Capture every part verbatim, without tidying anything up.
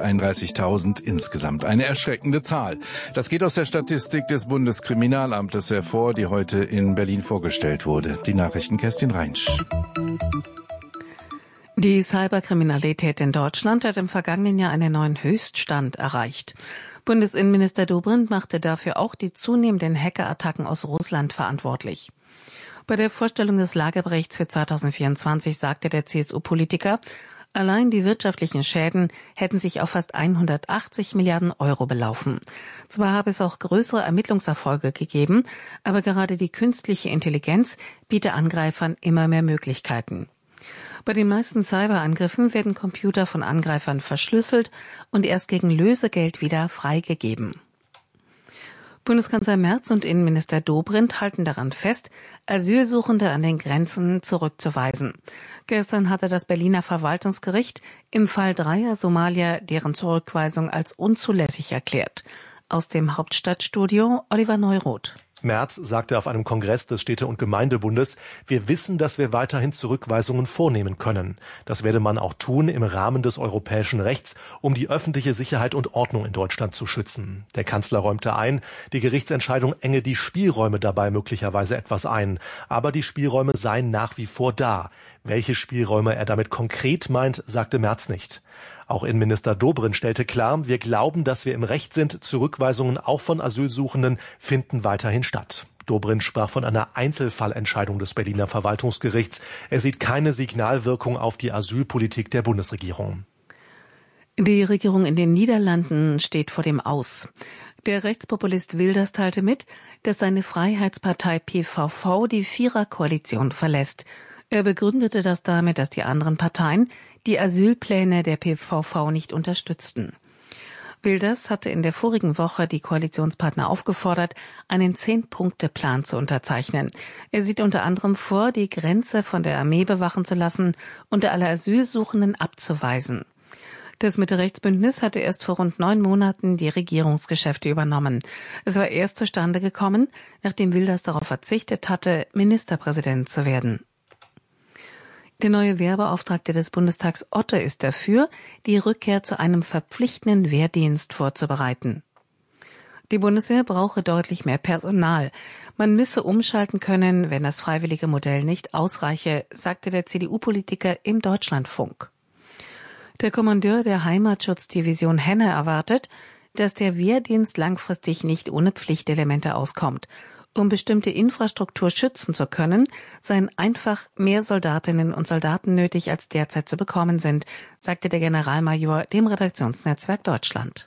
zweihunderteinunddreißigtausend insgesamt. Eine erschreckende Zahl. Das geht aus der Statistik des Bundeskriminalamtes hervor, die heute in Berlin vorgestellt wurde. Die Nachrichten Kerstin Reinsch. Die Cyberkriminalität in Deutschland hat im vergangenen Jahr einen neuen Höchststand erreicht. Bundesinnenminister Dobrindt machte dafür auch die zunehmenden Hackerattacken aus Russland verantwortlich. Bei der Vorstellung des Lageberichts für zweitausendvierundzwanzig sagte der C S U-Politiker, allein die wirtschaftlichen Schäden hätten sich auf fast hundertachtzig Milliarden Euro belaufen. Zwar habe es auch größere Ermittlungserfolge gegeben, aber gerade die künstliche Intelligenz biete Angreifern immer mehr Möglichkeiten. Bei den meisten Cyberangriffen werden Computer von Angreifern verschlüsselt und erst gegen Lösegeld wieder freigegeben. Bundeskanzler Merz und Innenminister Dobrindt halten daran fest, Asylsuchende an den Grenzen zurückzuweisen. Gestern hatte das Berliner Verwaltungsgericht im Fall dreier Somalier deren Zurückweisung als unzulässig erklärt. Aus dem Hauptstadtstudio Oliver Neuroth. Merz sagte auf einem Kongress des Städte- und Gemeindebundes, wir wissen, dass wir weiterhin Zurückweisungen vornehmen können. Das werde man auch tun im Rahmen des europäischen Rechts, um die öffentliche Sicherheit und Ordnung in Deutschland zu schützen. Der Kanzler räumte ein, die Gerichtsentscheidung enge die Spielräume dabei möglicherweise etwas ein. Aber die Spielräume seien nach wie vor da. Welche Spielräume er damit konkret meint, sagte Merz nicht. Auch Innenminister Dobrindt stellte klar, wir glauben, dass wir im Recht sind. Zurückweisungen auch von Asylsuchenden finden weiterhin statt. Dobrindt sprach von einer Einzelfallentscheidung des Berliner Verwaltungsgerichts. Er sieht keine Signalwirkung auf die Asylpolitik der Bundesregierung. Die Regierung in den Niederlanden steht vor dem Aus. Der Rechtspopulist Wilders teilte mit, dass seine Freiheitspartei P V V die Viererkoalition verlässt. Er begründete das damit, dass die anderen Parteien die Asylpläne der P V V nicht unterstützten. Wilders hatte in der vorigen Woche die Koalitionspartner aufgefordert, einen Zehn-Punkte-Plan zu unterzeichnen. Er sieht unter anderem vor, die Grenze von der Armee bewachen zu lassen und alle Asylsuchenden abzuweisen. Das Mitte-Rechts-Bündnis hatte erst vor rund neun Monaten die Regierungsgeschäfte übernommen. Es war erst zustande gekommen, nachdem Wilders darauf verzichtet hatte, Ministerpräsident zu werden. Der neue Wehrbeauftragte des Bundestags Otte ist dafür, die Rückkehr zu einem verpflichtenden Wehrdienst vorzubereiten. Die Bundeswehr brauche deutlich mehr Personal. Man müsse umschalten können, wenn das freiwillige Modell nicht ausreiche, sagte der C D U-Politiker im Deutschlandfunk. Der Kommandeur der Heimatschutzdivision Henne erwartet, dass der Wehrdienst langfristig nicht ohne Pflichtelemente auskommt. Um bestimmte Infrastruktur schützen zu können, seien einfach mehr Soldatinnen und Soldaten nötig, als derzeit zu bekommen sind, sagte der Generalmajor dem Redaktionsnetzwerk Deutschland.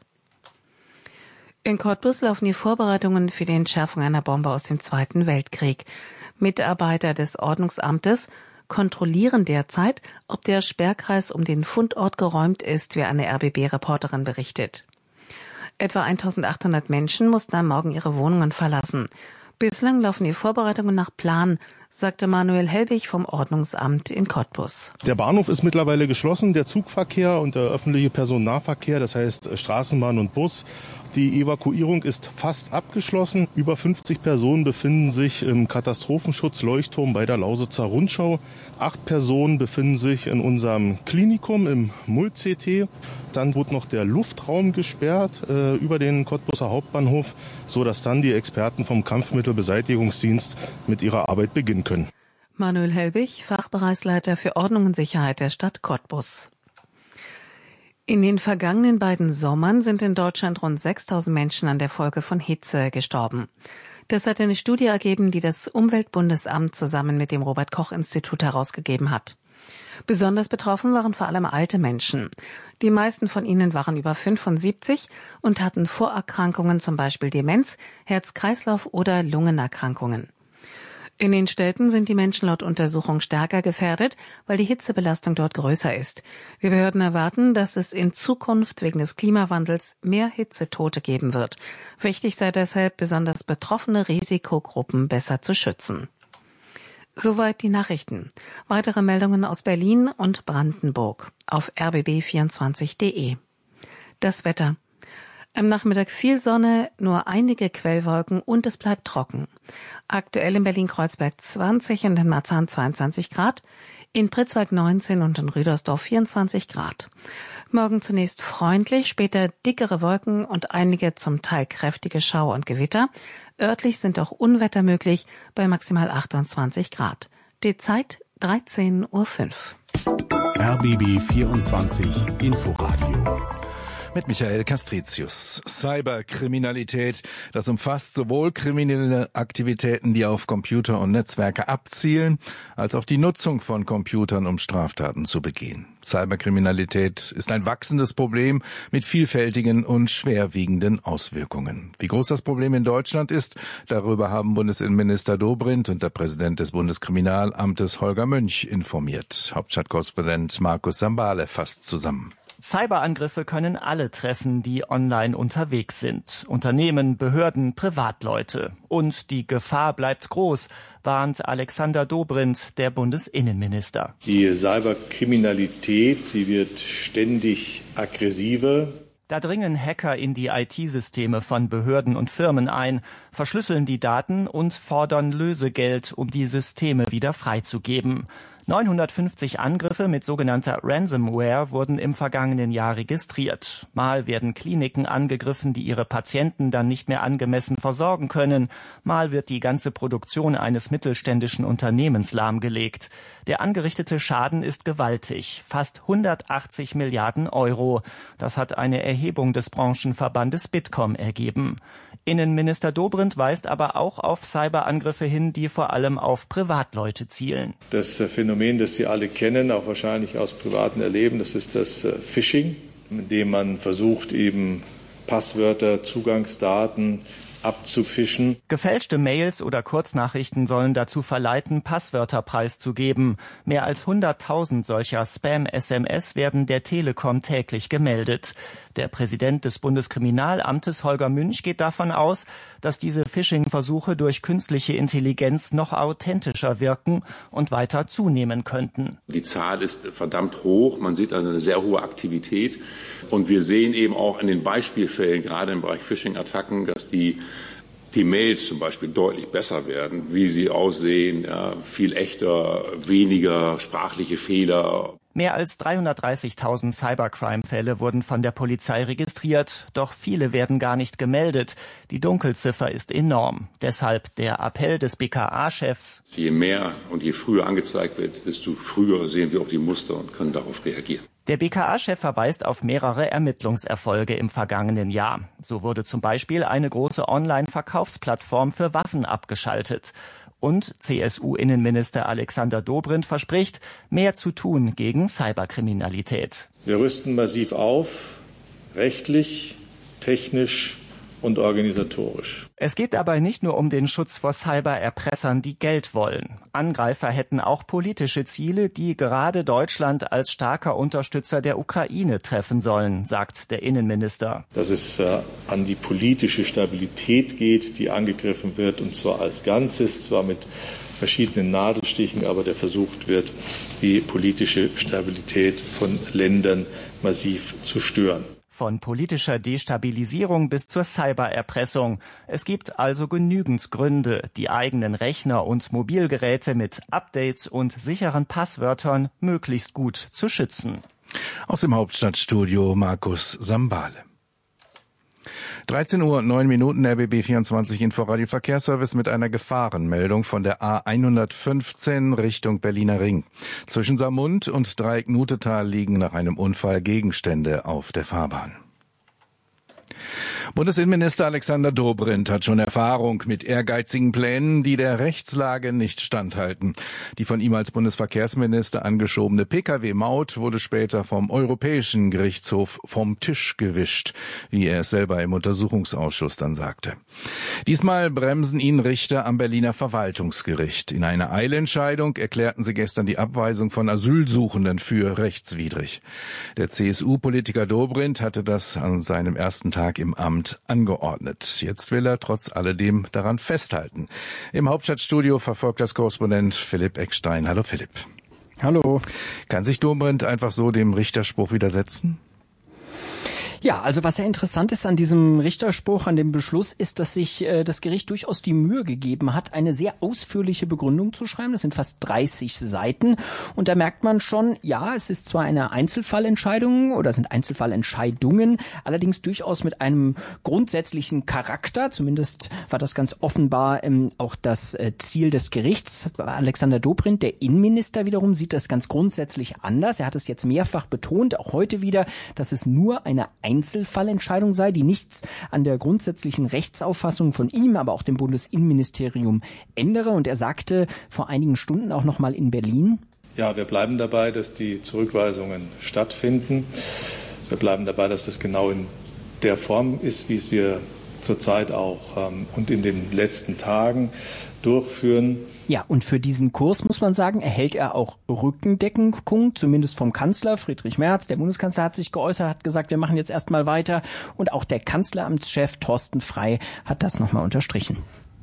In Cottbus laufen die Vorbereitungen für die Entschärfung einer Bombe aus dem Zweiten Weltkrieg. Mitarbeiter des Ordnungsamtes kontrollieren derzeit, ob der Sperrkreis um den Fundort geräumt ist, wie eine R B B-Reporterin berichtet. Etwa eintausendachthundert Menschen mussten am Morgen ihre Wohnungen verlassen. Bislang laufen die Vorbereitungen nach Plan, sagte Manuel Helbig vom Ordnungsamt in Cottbus. Der Bahnhof ist mittlerweile geschlossen, der Zugverkehr und der öffentliche Personennahverkehr, das heißt Straßenbahn und Bus. Die Evakuierung ist fast abgeschlossen. Über fünfzig Personen befinden sich im Katastrophenschutz-Leuchtturm bei der Lausitzer Rundschau. Acht Personen befinden sich in unserem Klinikum im Mult-C T. Dann wird noch der Luftraum gesperrt äh, über den Cottbuser Hauptbahnhof, sodass dann die Experten vom Kampfmittelbeseitigungsdienst mit ihrer Arbeit beginnen können. Manuel Helbig, Fachbereichsleiter für Ordnung und Sicherheit der Stadt Cottbus. In den vergangenen beiden Sommern sind in Deutschland rund sechstausend Menschen an der Folge von Hitze gestorben. Das hat eine Studie ergeben, die das Umweltbundesamt zusammen mit dem Robert-Koch-Institut herausgegeben hat. Besonders betroffen waren vor allem alte Menschen. Die meisten von ihnen waren über fünfundsiebzig und hatten Vorerkrankungen, zum Beispiel Demenz, Herz-Kreislauf- oder Lungenerkrankungen. In den Städten sind die Menschen laut Untersuchung stärker gefährdet, weil die Hitzebelastung dort größer ist. Die Behörden erwarten, dass es in Zukunft wegen des Klimawandels mehr Hitzetote geben wird. Wichtig sei deshalb, besonders betroffene Risikogruppen besser zu schützen. Soweit die Nachrichten. Weitere Meldungen aus Berlin und Brandenburg auf r b b vierundzwanzig punkt d e. Das Wetter. Am Nachmittag viel Sonne, nur einige Quellwolken und es bleibt trocken. Aktuell in Berlin-Kreuzberg zwanzig und in Marzahn zweiundzwanzig Grad. In Pritzwalk neunzehn und in Rüdersdorf vierundzwanzig Grad. Morgen zunächst freundlich, später dickere Wolken und einige zum Teil kräftige Schauer und Gewitter. Örtlich sind auch Unwetter möglich bei maximal achtundzwanzig Grad. Die Zeit dreizehn Uhr fünf. R B B vierundzwanzig Inforadio. Mit Michael Castricius. Cyberkriminalität, das umfasst sowohl kriminelle Aktivitäten, die auf Computer und Netzwerke abzielen, als auch die Nutzung von Computern, um Straftaten zu begehen. Cyberkriminalität ist ein wachsendes Problem mit vielfältigen und schwerwiegenden Auswirkungen. Wie groß das Problem in Deutschland ist, darüber haben Bundesinnenminister Dobrindt und der Präsident des Bundeskriminalamtes Holger Münch informiert. Hauptstadtkorrespondent Markus Sambale fasst zusammen. Cyberangriffe können alle treffen, die online unterwegs sind. Unternehmen, Behörden, Privatleute. Und die Gefahr bleibt groß, warnt Alexander Dobrindt, der Bundesinnenminister. Die Cyberkriminalität, sie wird ständig aggressiver. Da dringen Hacker in die I T-Systeme von Behörden und Firmen ein, verschlüsseln die Daten und fordern Lösegeld, um die Systeme wieder freizugeben. neunhundertfünfzig Angriffe mit sogenannter Ransomware wurden im vergangenen Jahr registriert. Mal werden Kliniken angegriffen, die ihre Patienten dann nicht mehr angemessen versorgen können. Mal wird die ganze Produktion eines mittelständischen Unternehmens lahmgelegt. Der angerichtete Schaden ist gewaltig, fast hundertachtzig Milliarden Euro. Das hat eine Erhebung des Branchenverbandes Bitkom ergeben. Innenminister Dobrindt weist aber auch auf Cyberangriffe hin, die vor allem auf Privatleute zielen. Das Phänomen, das Sie alle kennen, auch wahrscheinlich aus privaten Erleben, das ist das Phishing, mit dem man versucht, eben Passwörter, Zugangsdaten abzufischen. Gefälschte Mails oder Kurznachrichten sollen dazu verleiten, Passwörter preiszugeben. Mehr als hunderttausend solcher Spam-S M S werden der Telekom täglich gemeldet. Der Präsident des Bundeskriminalamtes Holger Münch geht davon aus, dass diese Phishing-Versuche durch künstliche Intelligenz noch authentischer wirken und weiter zunehmen könnten. Die Zahl ist verdammt hoch. Man sieht also eine sehr hohe Aktivität. Und wir sehen eben auch in den Beispielfällen, gerade im Bereich Phishing-Attacken, dass die die Mails zum Beispiel deutlich besser werden, wie sie aussehen, ja, viel echter, weniger sprachliche Fehler. Mehr als dreihundertdreißigtausend Cybercrime-Fälle wurden von der Polizei registriert, doch viele werden gar nicht gemeldet. Die Dunkelziffer ist enorm. Deshalb der Appell des B K A-Chefs. Je mehr und je früher angezeigt wird, desto früher sehen wir auch die Muster und können darauf reagieren. Der B K A-Chef verweist auf mehrere Ermittlungserfolge im vergangenen Jahr. So wurde zum Beispiel eine große Online-Verkaufsplattform für Waffen abgeschaltet. Und C S U-Innenminister Alexander Dobrindt verspricht, mehr zu tun gegen Cyberkriminalität. Wir rüsten massiv auf, rechtlich, technisch und organisatorisch. Es geht dabei nicht nur um den Schutz vor Cybererpressern, die Geld wollen. Angreifer hätten auch politische Ziele, die gerade Deutschland als starker Unterstützer der Ukraine treffen sollen, sagt der Innenminister. Dass es äh, an die politische Stabilität geht, die angegriffen wird, und zwar als Ganzes, zwar mit verschiedenen Nadelstichen, aber der versucht wird, die politische Stabilität von Ländern massiv zu stören. Von politischer Destabilisierung bis zur Cybererpressung. Es gibt also genügend Gründe, die eigenen Rechner und Mobilgeräte mit Updates und sicheren Passwörtern möglichst gut zu schützen. Aus dem Hauptstadtstudio Markus Sambale. dreizehn Uhr neun Minuten, R B B vierundzwanzig Inforadio Verkehrsservice mit einer Gefahrenmeldung von der A hundertfünfzehn Richtung Berliner Ring. Zwischen Saarmund und Dreieck-Nutetal liegen nach einem Unfall Gegenstände auf der Fahrbahn. Bundesinnenminister Alexander Dobrindt hat schon Erfahrung mit ehrgeizigen Plänen, die der Rechtslage nicht standhalten. Die von ihm als Bundesverkehrsminister angeschobene P K W-Maut wurde später vom Europäischen Gerichtshof vom Tisch gewischt, wie er es selber im Untersuchungsausschuss dann sagte. Diesmal bremsen ihn Richter am Berliner Verwaltungsgericht. In einer Eilentscheidung erklärten sie gestern die Abweisung von Asylsuchenden für rechtswidrig. Der C S U-Politiker Dobrindt hatte das an seinem ersten Tag im Amt angeordnet. Jetzt will er trotz alledem daran festhalten. Im Hauptstadtstudio verfolgt das Korrespondent Philipp Eckstein. Hallo Philipp. Hallo. Kann sich Dobrindt einfach so dem Richterspruch widersetzen? Ja, also was ja interessant ist an diesem Richterspruch, an dem Beschluss, ist, dass sich äh, das Gericht durchaus die Mühe gegeben hat, eine sehr ausführliche Begründung zu schreiben. Das sind fast dreißig Seiten. Und da merkt man schon, ja, es ist zwar eine Einzelfallentscheidung oder sind Einzelfallentscheidungen, allerdings durchaus mit einem grundsätzlichen Charakter. Zumindest war das ganz offenbar ähm, auch das äh, Ziel des Gerichts. Alexander Dobrindt, der Innenminister wiederum, sieht das ganz grundsätzlich anders. Er hat es jetzt mehrfach betont, auch heute wieder, dass es nur eine Einzelfallentscheidung sei, die nichts an der grundsätzlichen Rechtsauffassung von ihm, aber auch dem Bundesinnenministerium ändere. Und er sagte vor einigen Stunden auch noch mal in Berlin: Ja, wir bleiben dabei, dass die Zurückweisungen stattfinden. Wir bleiben dabei, dass das genau in der Form ist, wie es wir zurzeit auch ähm, und in den letzten Tagen durchführen. Ja, und für diesen Kurs, muss man sagen, erhält er auch Rückendeckung, zumindest vom Kanzler Friedrich Merz. Der Bundeskanzler hat sich geäußert, hat gesagt, wir machen jetzt erstmal weiter. Und auch der Kanzleramtschef Thorsten Frey hat das nochmal unterstrichen.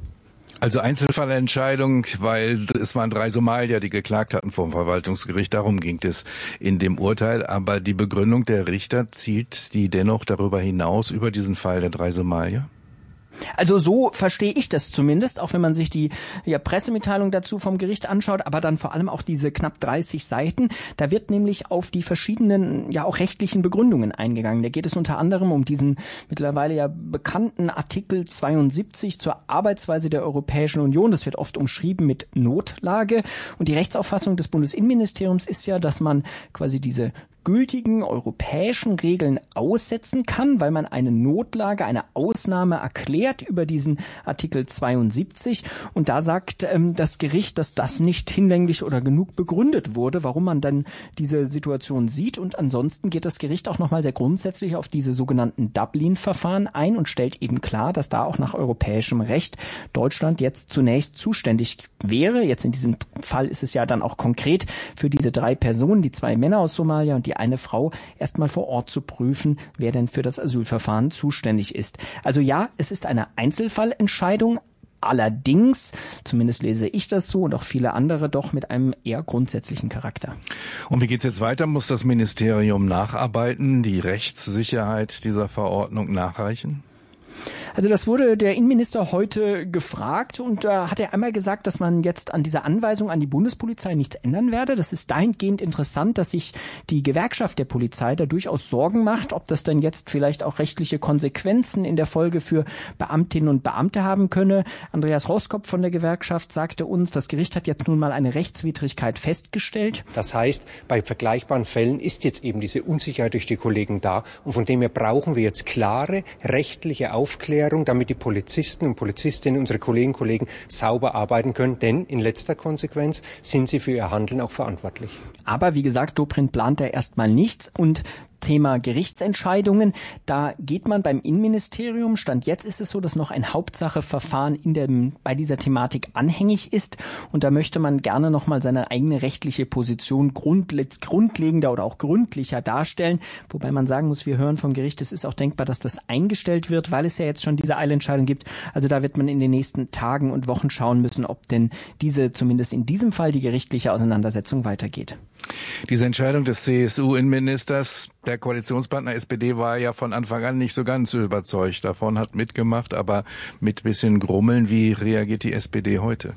Also Einzelfallentscheidung, weil es waren drei Somalier, die geklagt hatten vor dem Verwaltungsgericht. Darum ging es in dem Urteil. Aber die Begründung der Richter, zielt die dennoch darüber hinaus, über diesen Fall der drei Somalier? Also so verstehe ich das zumindest, auch wenn man sich die ja, Pressemitteilung dazu vom Gericht anschaut, aber dann vor allem auch diese knapp dreißig Seiten. Da wird nämlich auf die verschiedenen, ja auch rechtlichen Begründungen eingegangen. Da geht es unter anderem um diesen mittlerweile ja bekannten Artikel zweiundsiebzig zur Arbeitsweise der Europäischen Union. Das wird oft umschrieben mit Notlage. Und die Rechtsauffassung des Bundesinnenministeriums ist ja, dass man quasi diese gültigen europäischen Regeln aussetzen kann, weil man eine Notlage, eine Ausnahme erklärt über diesen Artikel zweiundsiebzig. Und da sagt ähm, das Gericht, dass das nicht hinlänglich oder genug begründet wurde, warum man dann diese Situation sieht. Und ansonsten geht das Gericht auch nochmal sehr grundsätzlich auf diese sogenannten Dublin-Verfahren ein und stellt eben klar, dass da auch nach europäischem Recht Deutschland jetzt zunächst zuständig wäre. Jetzt in diesem Fall ist es ja dann auch konkret für diese drei Personen, die zwei Männer aus Somalia und die eine Frau, erstmal vor Ort zu prüfen, wer denn für das Asylverfahren zuständig ist. Also ja, es ist eine Einzelfallentscheidung, allerdings, zumindest lese ich das so und auch viele andere, doch mit einem eher grundsätzlichen Charakter. Und wie geht's jetzt weiter? Muss das Ministerium nacharbeiten, die Rechtssicherheit dieser Verordnung nachreichen? Also das wurde der Innenminister heute gefragt und da äh, hat er einmal gesagt, dass man jetzt an dieser Anweisung an die Bundespolizei nichts ändern werde. Das ist dahingehend interessant, dass sich die Gewerkschaft der Polizei da durchaus Sorgen macht, ob das denn jetzt vielleicht auch rechtliche Konsequenzen in der Folge für Beamtinnen und Beamte haben könne. Andreas Roskopf von der Gewerkschaft sagte uns, das Gericht hat jetzt nun mal eine Rechtswidrigkeit festgestellt. Das heißt, bei vergleichbaren Fällen ist jetzt eben diese Unsicherheit durch die Kollegen da und von dem her brauchen wir jetzt klare rechtliche Aufklärung, damit die Polizisten und Polizistinnen, unsere Kolleginnen und Kollegen sauber arbeiten können, denn in letzter Konsequenz sind sie für ihr Handeln auch verantwortlich. Aber wie gesagt, Dobrindt plant da erstmal nichts und Thema Gerichtsentscheidungen, da geht man beim Innenministerium, Stand jetzt ist es so, dass noch ein Hauptsacheverfahren in dem, bei dieser Thematik anhängig ist und da möchte man gerne nochmal seine eigene rechtliche Position grundle- grundlegender oder auch gründlicher darstellen, wobei man sagen muss, wir hören vom Gericht, es ist auch denkbar, dass das eingestellt wird, weil es ja jetzt schon diese Eilentscheidung gibt, also da wird man in den nächsten Tagen und Wochen schauen müssen, ob denn diese, zumindest in diesem Fall, die gerichtliche Auseinandersetzung weitergeht. Diese Entscheidung des C S U-Innenministers, der Koalitionspartner S P D war ja von Anfang an nicht so ganz überzeugt davon, hat mitgemacht, aber mit bisschen Grummeln. Wie reagiert die S P D heute?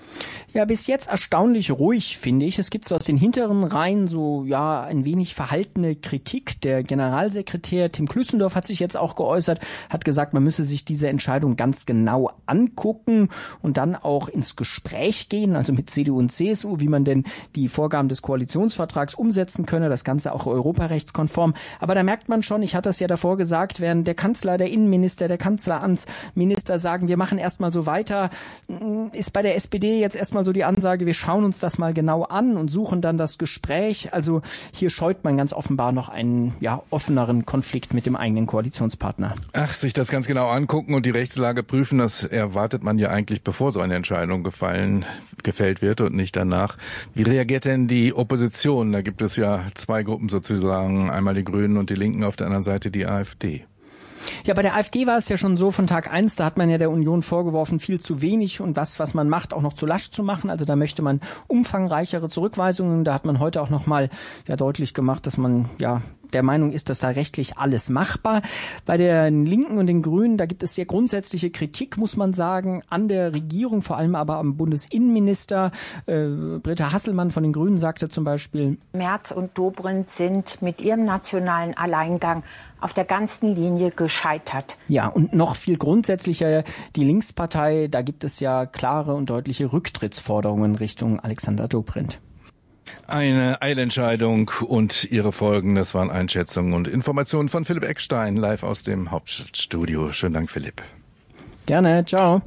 Ja, bis jetzt erstaunlich ruhig, finde ich. Es gibt so aus den hinteren Reihen so, ja, ein wenig verhaltene Kritik. Der Generalsekretär Tim Klüssendorf hat sich jetzt auch geäußert, hat gesagt, man müsse sich diese Entscheidung ganz genau angucken und dann auch ins Gespräch gehen, also mit C D U und C S U, wie man denn die Vorgaben des Koalitionsvertrags umsetzen könne, das Ganze auch europarechtskonform. Aber da merkt man schon, ich hatte das ja davor gesagt, während der Kanzler, der Innenminister, der Kanzleramtsminister sagen, wir machen erstmal so weiter, ist bei der S P D jetzt erstmal so die Ansage, wir schauen uns das mal genau an und suchen dann das Gespräch. Also hier scheut man ganz offenbar noch einen ja offeneren Konflikt mit dem eigenen Koalitionspartner. Ach, sich das ganz genau angucken und die Rechtslage prüfen, das erwartet man ja eigentlich, bevor so eine Entscheidung gefallen, gefällt wird und nicht danach. Wie reagiert denn die Opposition? Da gibt es ja zwei Gruppen sozusagen, einmal die Grünen und die Linken, auf der anderen Seite die AfD. Ja, bei der AfD war es ja schon so von Tag eins, da hat man ja der Union vorgeworfen, viel zu wenig und das, was man macht, auch noch zu lasch zu machen. Also da möchte man umfangreichere Zurückweisungen. Da hat man heute auch nochmal ja, deutlich gemacht, dass man ja der Meinung ist, dass da rechtlich alles machbar. Bei den Linken und den Grünen, da gibt es sehr grundsätzliche Kritik, muss man sagen, an der Regierung, vor allem aber am Bundesinnenminister. Äh, Britta Hasselmann von den Grünen sagte zum Beispiel: Merz und Dobrindt sind mit ihrem nationalen Alleingang auf der ganzen Linie gescheitert. Ja, und noch viel grundsätzlicher, die Linkspartei, da gibt es ja klare und deutliche Rücktrittsforderungen Richtung Alexander Dobrindt. Eine Eilentscheidung und ihre Folgen, das waren Einschätzungen und Informationen von Philipp Eckstein, live aus dem Hauptstadtstudio. Schönen Dank, Philipp. Gerne, ciao.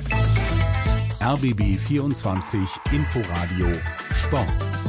R B B vierundzwanzig Inforadio Sport.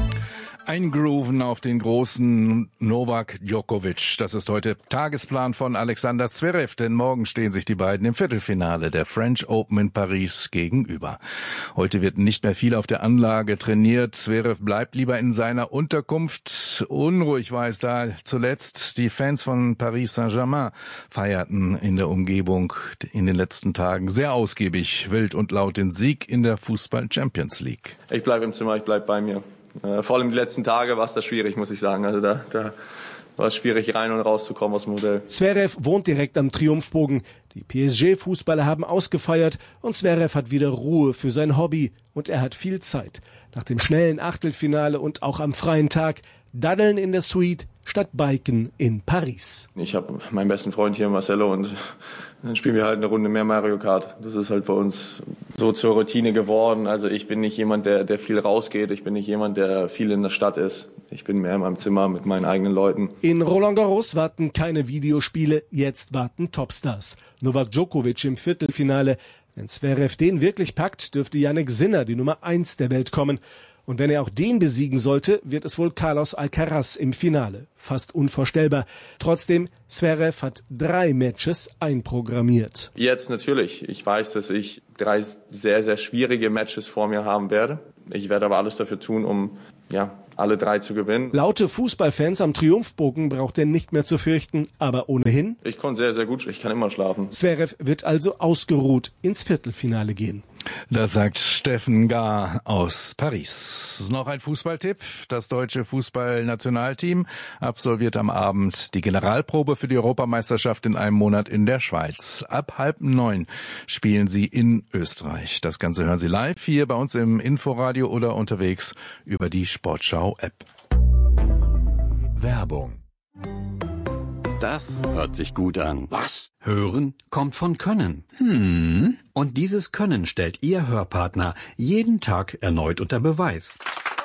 Eingrooven auf den großen Novak Djokovic. Das ist heute Tagesplan von Alexander Zverev, denn morgen stehen sich die beiden im Viertelfinale der French Open in Paris gegenüber. Heute wird nicht mehr viel auf der Anlage trainiert. Zverev bleibt lieber in seiner Unterkunft. Unruhig war es da zuletzt. Die Fans von Paris Saint-Germain feierten in der Umgebung in den letzten Tagen sehr ausgiebig, wild und laut den Sieg in der Fußball-Champions League. Ich bleibe im Zimmer, ich bleibe bei mir. Äh, vor allem die letzten Tage war es da schwierig, muss ich sagen. Also da, da war es schwierig, rein und rauszukommen aus dem Modell. Zverev wohnt direkt am Triumphbogen. Die P S G-Fußballer haben ausgefeiert und Zverev hat wieder Ruhe für sein Hobby. Und er hat viel Zeit. Nach dem schnellen Achtelfinale und auch am freien Tag daddeln in der Suite statt Biken in Paris. Ich habe meinen besten Freund hier, Marcelo, und dann spielen wir halt eine Runde mehr Mario Kart. Das ist halt bei uns so zur Routine geworden. Also ich bin nicht jemand, der, der viel rausgeht. Ich bin nicht jemand, der viel in der Stadt ist. Ich bin mehr in meinem Zimmer mit meinen eigenen Leuten. In Roland Garros warten keine Videospiele, jetzt warten Topstars. Novak Djokovic im Viertelfinale. Wenn Zverev den wirklich packt, dürfte Jannik Sinner, die Nummer eins der Welt, kommen. Und wenn er auch den besiegen sollte, wird es wohl Carlos Alcaraz im Finale. Fast unvorstellbar. Trotzdem, Zverev hat drei Matches einprogrammiert. Jetzt natürlich. Ich weiß, dass ich drei sehr, sehr schwierige Matches vor mir haben werde. Ich werde aber alles dafür tun, um ja alle drei zu gewinnen. Laute Fußballfans am Triumphbogen braucht er nicht mehr zu fürchten, aber ohnehin. Ich konnte sehr, sehr gut, ich kann immer schlafen. Zverev wird also ausgeruht ins Viertelfinale gehen. Das sagt Steffen Gar aus Paris. Noch ein Fußballtipp. Das deutsche Fußballnationalteam absolviert am Abend die Generalprobe für die Europameisterschaft in einem Monat in der Schweiz. Ab halb neun spielen sie in Österreich. Das Ganze hören Sie live hier bei uns im Inforadio oder unterwegs über die Sportschau-App. Werbung. Das hört sich gut an. Was? Hören kommt von Können. Hm. Und dieses Können stellt Ihr Hörpartner jeden Tag erneut unter Beweis.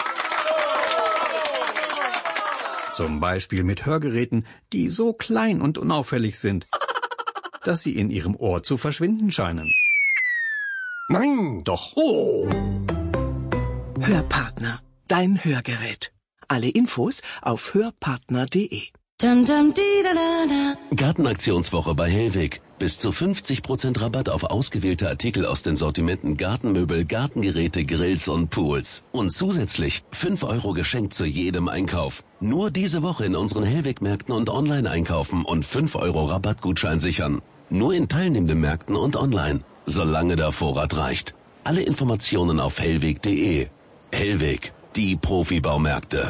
Zum Beispiel mit Hörgeräten, die so klein und unauffällig sind, dass sie in Ihrem Ohr zu verschwinden scheinen. Nein, doch. Oh. Hörpartner, dein Hörgerät. Alle Infos auf hörpartner punkt de. Gartenaktionswoche bei Hellweg. Bis zu fünfzig Prozent Rabatt auf ausgewählte Artikel aus den Sortimenten Gartenmöbel, Gartengeräte, Grills und Pools. Und zusätzlich fünf Euro geschenkt zu jedem Einkauf. Nur diese Woche in unseren Hellweg-Märkten und online einkaufen und fünf Euro Rabattgutschein sichern. Nur in teilnehmenden Märkten und online. Solange der Vorrat reicht. Alle Informationen auf hellweg punkt de. Hellweg, die Profibaumärkte.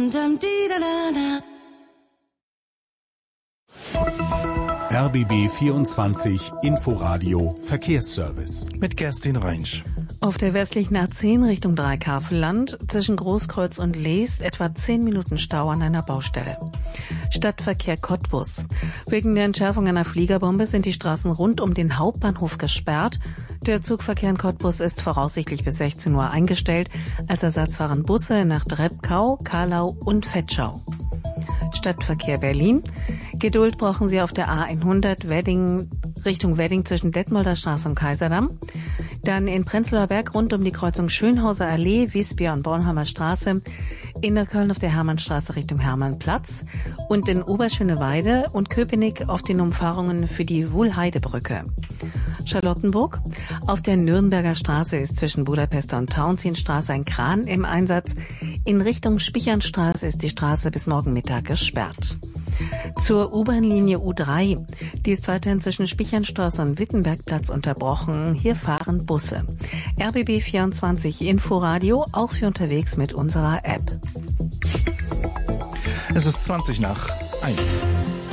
R B B vierundzwanzig Inforadio Verkehrsservice. Mit Kerstin Reinsch. Auf der westlichen A zehn Richtung Dreikafelland zwischen Großkreuz und Leest etwa zehn Minuten Stau an einer Baustelle. Stadtverkehr Cottbus. Wegen der Entschärfung einer Fliegerbombe sind die Straßen rund um den Hauptbahnhof gesperrt. Der Zugverkehr in Cottbus ist voraussichtlich bis sechzehn Uhr eingestellt. Als Ersatz fahren Busse nach Drebkau, Karlau und Vetschau. Stadtverkehr Berlin. Geduld brauchen Sie auf der A hundert Wedding, Richtung Wedding zwischen Detmolder Straße und Kaiserdamm. Dann in Prenzlauer Berg rund um die Kreuzung Schönhauser Allee, Wiesbier und Bornholmer Straße. In der Köln auf der Hermannstraße Richtung Hermannplatz. Und in Oberschöneweide und Köpenick auf den Umfahrungen für die Wuhlheidebrücke. Charlottenburg. Auf der Nürnberger Straße ist zwischen Budapester und Tauentzienstraße ein Kran im Einsatz. In Richtung Spichernstraße ist die Straße bis morgen Mittag gesperrt. Zur U-Bahn-Linie U drei. Die ist weiterhin zwischen Spichernstraße und Wittenbergplatz unterbrochen. Hier fahren Busse. R B B vierundzwanzig Inforadio, auch für unterwegs mit unserer App. Es ist zwanzig nach eins.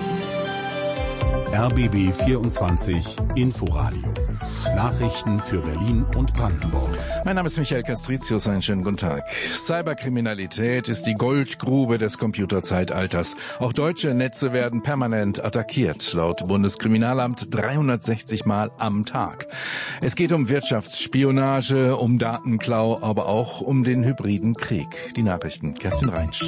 R B B vierundzwanzig Inforadio. Nachrichten für Berlin und Brandenburg. Mein Name ist Michael Castricius, einen schönen guten Tag. Cyberkriminalität ist die Goldgrube des Computerzeitalters. Auch deutsche Netze werden permanent attackiert, laut Bundeskriminalamt dreihundertsechzig Mal am Tag. Es geht um Wirtschaftsspionage, um Datenklau, aber auch um den hybriden Krieg. Die Nachrichten, Kerstin Reinsch.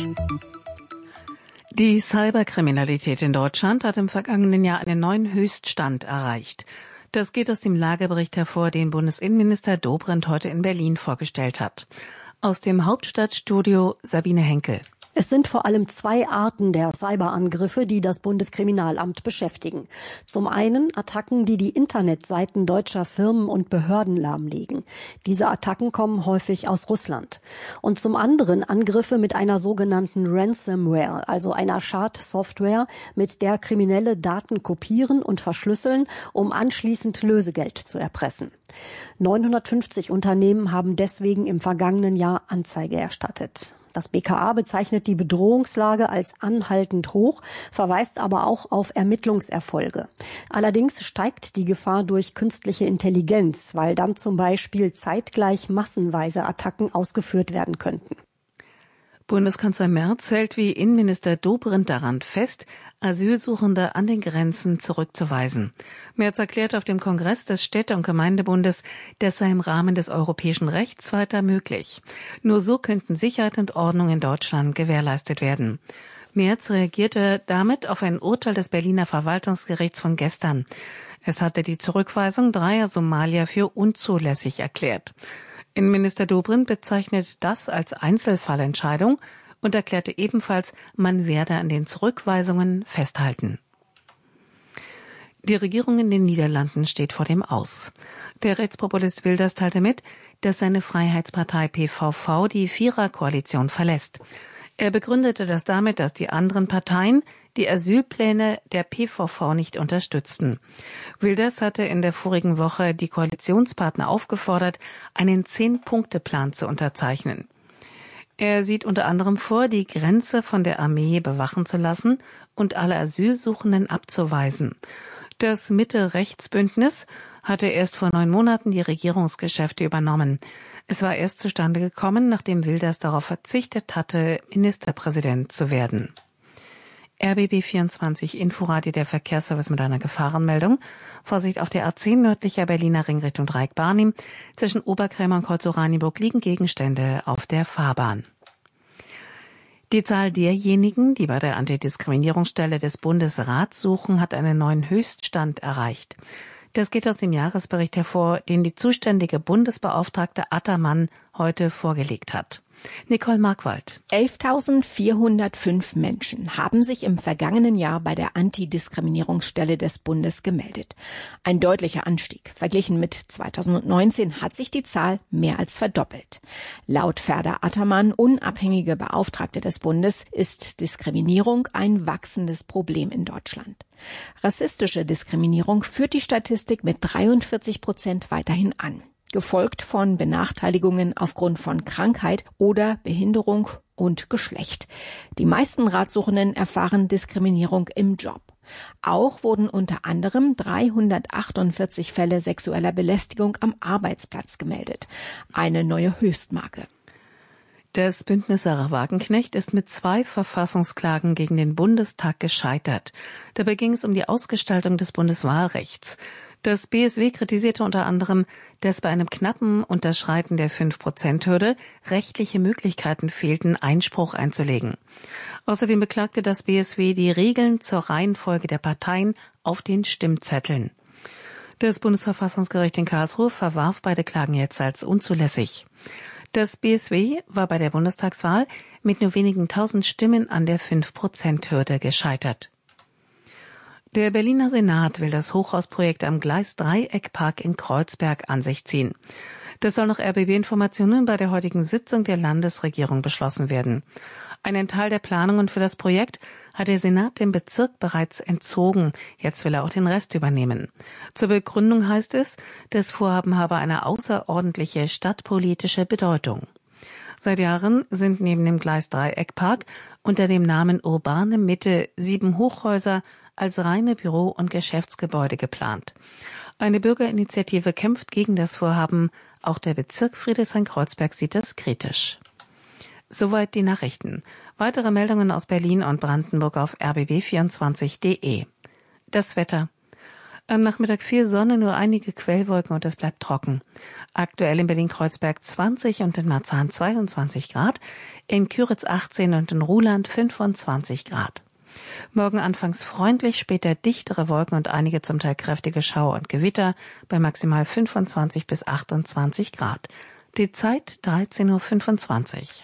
Die Cyberkriminalität in Deutschland hat im vergangenen Jahr einen neuen Höchststand erreicht. Das geht aus dem Lagebericht hervor, den Bundesinnenminister Dobrindt heute in Berlin vorgestellt hat. Aus dem Hauptstadtstudio Sabine Henkel. Es sind vor allem zwei Arten der Cyberangriffe, die das Bundeskriminalamt beschäftigen. Zum einen Attacken, die die Internetseiten deutscher Firmen und Behörden lahmlegen. Diese Attacken kommen häufig aus Russland. Und zum anderen Angriffe mit einer sogenannten Ransomware, also einer Schadsoftware, mit der Kriminelle Daten kopieren und verschlüsseln, um anschließend Lösegeld zu erpressen. neunhundertfünfzig Unternehmen haben deswegen im vergangenen Jahr Anzeige erstattet. Das B K A bezeichnet die Bedrohungslage als anhaltend hoch, verweist aber auch auf Ermittlungserfolge. Allerdings steigt die Gefahr durch künstliche Intelligenz, weil dann zum Beispiel zeitgleich massenweise Attacken ausgeführt werden könnten. Bundeskanzler Merz hält wie Innenminister Dobrindt daran fest, Asylsuchende an den Grenzen zurückzuweisen. Merz erklärt auf dem Kongress des Städte- und Gemeindebundes, das sei im Rahmen des europäischen Rechts weiter möglich. Nur so könnten Sicherheit und Ordnung in Deutschland gewährleistet werden. Merz reagierte damit auf ein Urteil des Berliner Verwaltungsgerichts von gestern. Es hatte die Zurückweisung dreier Somalier für unzulässig erklärt. Innenminister Dobrindt bezeichnet das als Einzelfallentscheidung und erklärte ebenfalls, man werde an den Zurückweisungen festhalten. Die Regierung in den Niederlanden steht vor dem Aus. Der Rechtspopulist Wilders teilte mit, dass seine Freiheitspartei P V V die Viererkoalition verlässt. Er begründete das damit, dass die anderen Parteien die Asylpläne der P V V nicht unterstützten. Wilders hatte in der vorigen Woche die Koalitionspartner aufgefordert, einen Zehn-Punkte-Plan zu unterzeichnen. Er sieht unter anderem vor, die Grenze von der Armee bewachen zu lassen und alle Asylsuchenden abzuweisen. Das Mitte-Rechts-Bündnis hatte erst vor neun Monaten die Regierungsgeschäfte übernommen. Es war erst zustande gekommen, nachdem Wilders darauf verzichtet hatte, Ministerpräsident zu werden. R B B vierundzwanzig Inforadio, der Verkehrsservice mit einer Gefahrenmeldung. Vorsicht auf der A zehn nördlicher Berliner Ring Richtung Dreieck-Barnim. Zwischen Oberkrämer und Kreuz-Oranienburg liegen Gegenstände auf der Fahrbahn. Die Zahl derjenigen, die bei der Antidiskriminierungsstelle des Bundesrats suchen, hat einen neuen Höchststand erreicht. Das geht aus dem Jahresbericht hervor, den die zuständige Bundesbeauftragte Attermann heute vorgelegt hat. Nicole Markwald. elftausendvierhundertfünf Menschen haben sich im vergangenen Jahr bei der Antidiskriminierungsstelle des Bundes gemeldet. Ein deutlicher Anstieg. Verglichen mit zweitausendneunzehn hat sich die Zahl mehr als verdoppelt. Laut Ferda Attermann, unabhängige Beauftragte des Bundes, ist Diskriminierung ein wachsendes Problem in Deutschland. Rassistische Diskriminierung führt die Statistik mit dreiundvierzig Prozent weiterhin an. Gefolgt von Benachteiligungen aufgrund von Krankheit oder Behinderung und Geschlecht. Die meisten Ratsuchenden erfahren Diskriminierung im Job. Auch wurden unter anderem dreihundertachtundvierzig Fälle sexueller Belästigung am Arbeitsplatz gemeldet. Eine neue Höchstmarke. Das Bündnis Sarah Wagenknecht ist mit zwei Verfassungsklagen gegen den Bundestag gescheitert. Dabei ging es um die Ausgestaltung des Bundeswahlrechts. Das B S W kritisierte unter anderem, dass bei einem knappen Unterschreiten der fünf Prozent Hürde rechtliche Möglichkeiten fehlten, Einspruch einzulegen. Außerdem beklagte das B S W die Regeln zur Reihenfolge der Parteien auf den Stimmzetteln. Das Bundesverfassungsgericht in Karlsruhe verwarf beide Klagen jetzt als unzulässig. Das B S W war bei der Bundestagswahl mit nur wenigen tausend Stimmen an der fünf Prozent Hürde gescheitert. Der Berliner Senat will das Hochhausprojekt am Gleis-Dreieckpark in Kreuzberg an sich ziehen. Das soll nach R B B-Informationen bei der heutigen Sitzung der Landesregierung beschlossen werden. Einen Teil der Planungen für das Projekt hat der Senat dem Bezirk bereits entzogen. Jetzt will er auch den Rest übernehmen. Zur Begründung heißt es, das Vorhaben habe eine außerordentliche stadtpolitische Bedeutung. Seit Jahren sind neben dem Gleis-Dreieckpark unter dem Namen Urbane Mitte sieben Hochhäuser als reine Büro- und Geschäftsgebäude geplant. Eine Bürgerinitiative kämpft gegen das Vorhaben. Auch der Bezirk Friedrichshain-Kreuzberg sieht das kritisch. Soweit die Nachrichten. Weitere Meldungen aus Berlin und Brandenburg auf r b b vierundzwanzig punkt d e. Das Wetter. Am Nachmittag viel Sonne, nur einige Quellwolken und es bleibt trocken. Aktuell in Berlin-Kreuzberg zwanzig und in Marzahn zweiundzwanzig Grad, in Küritz achtzehn und in Ruhland fünfundzwanzig Grad. Morgen anfangs freundlich, später dichtere Wolken und einige zum Teil kräftige Schauer und Gewitter bei maximal fünfundzwanzig bis achtundzwanzig Grad. Die Zeit dreizehn Uhr fünfundzwanzig.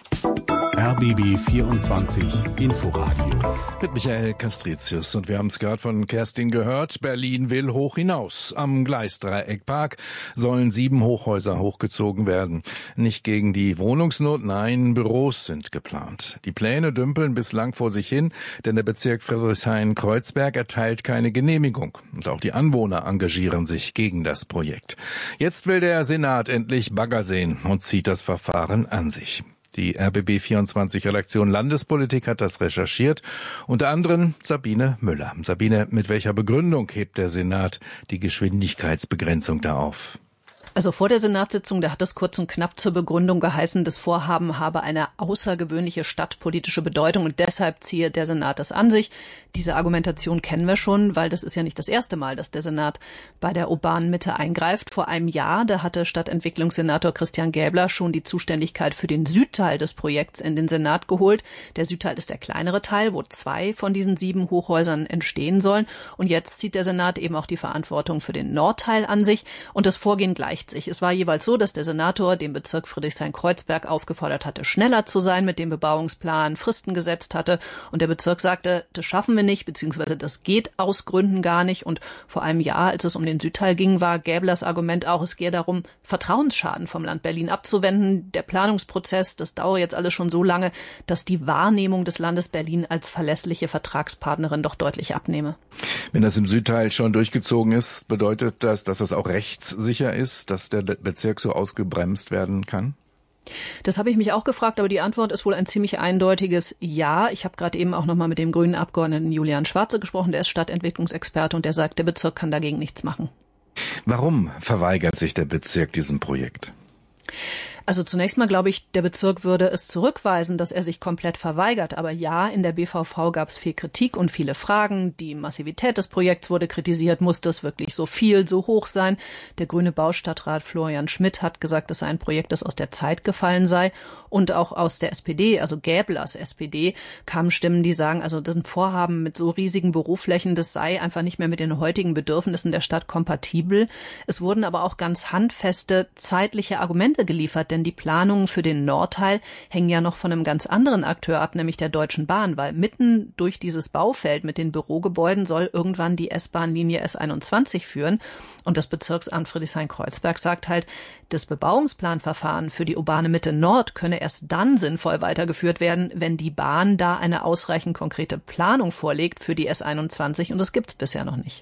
R B B vierundzwanzig Inforadio. Mit Michael Kastritius. Und wir haben es gerade von Kerstin gehört. Berlin will hoch hinaus. Am Gleisdreieckpark sollen sieben Hochhäuser hochgezogen werden. Nicht gegen die Wohnungsnot, nein, Büros sind geplant. Die Pläne dümpeln bislang vor sich hin, denn der Bezirk Friedrichshain-Kreuzberg erteilt keine Genehmigung. Und auch die Anwohner engagieren sich gegen das Projekt. Jetzt will der Senat endlich Bagger sehen und zieht das Verfahren an sich. Die R B B vierundzwanzig Redaktion Landespolitik hat das recherchiert, unter anderem Sabine Müller. Sabine, mit welcher Begründung hebt der Senat die Geschwindigkeitsbegrenzung da auf? Also vor der Senatssitzung, da hat es kurz und knapp zur Begründung geheißen, das Vorhaben habe eine außergewöhnliche stadtpolitische Bedeutung und deshalb ziehe der Senat das an sich. Diese Argumentation kennen wir schon, weil das ist ja nicht das erste Mal, dass der Senat bei der urbanen Mitte eingreift. Vor einem Jahr, da hatte Stadtentwicklungssenator Christian Gäbler schon die Zuständigkeit für den Südteil des Projekts in den Senat geholt. Der Südteil ist der kleinere Teil, wo zwei von diesen sieben Hochhäusern entstehen sollen. Und jetzt zieht der Senat eben auch die Verantwortung für den Nordteil an sich und das Vorgehen gleicht sich. Es war jeweils so, dass der Senator den Bezirk Friedrichshain-Kreuzberg aufgefordert hatte, schneller zu sein mit dem Bebauungsplan, Fristen gesetzt hatte und der Bezirk sagte, das schaffen wir nicht, beziehungsweise das geht aus Gründen gar nicht. Und vor einem Jahr, als es um den Südteil ging, war Gäblers Argument auch, es gehe darum, Vertrauensschaden vom Land Berlin abzuwenden. Der Planungsprozess, das dauere jetzt alles schon so lange, dass die Wahrnehmung des Landes Berlin als verlässliche Vertragspartnerin doch deutlich abnehme. Wenn das im Südteil schon durchgezogen ist, bedeutet das, dass es auch rechtssicher ist, dass der Bezirk so ausgebremst werden kann? Das habe ich mich auch gefragt, aber die Antwort ist wohl ein ziemlich eindeutiges Ja. Ich habe gerade eben auch noch mal mit dem grünen Abgeordneten Julian Schwarze gesprochen, der ist Stadtentwicklungsexperte und der sagt, der Bezirk kann dagegen nichts machen. Warum verweigert sich der Bezirk diesem Projekt? Also zunächst mal glaube ich, der Bezirk würde es zurückweisen, dass er sich komplett verweigert. Aber ja, in der B V V gab es viel Kritik und viele Fragen. Die Massivität des Projekts wurde kritisiert. Muss das wirklich so viel, so hoch sein? Der grüne Baustadtrat Florian Schmidt hat gesagt, es sei ein Projekt, das aus der Zeit gefallen sei. Und auch aus der S P D, also Gäblers S P D, kamen Stimmen, die sagen, also das Vorhaben mit so riesigen Büroflächen, das sei einfach nicht mehr mit den heutigen Bedürfnissen der Stadt kompatibel. Es wurden aber auch ganz handfeste zeitliche Argumente geliefert, denn die Planungen für den Nordteil hängen ja noch von einem ganz anderen Akteur ab, nämlich der Deutschen Bahn, weil mitten durch dieses Baufeld mit den Bürogebäuden soll irgendwann die S-Bahn-Linie S einundzwanzig führen. Und das Bezirksamt Friedrichshain-Kreuzberg sagt halt, das Bebauungsplanverfahren für die urbane Mitte Nord könne erst dann sinnvoll weitergeführt werden, wenn die Bahn da eine ausreichend konkrete Planung vorlegt für die S einundzwanzig und das gibt es bisher noch nicht.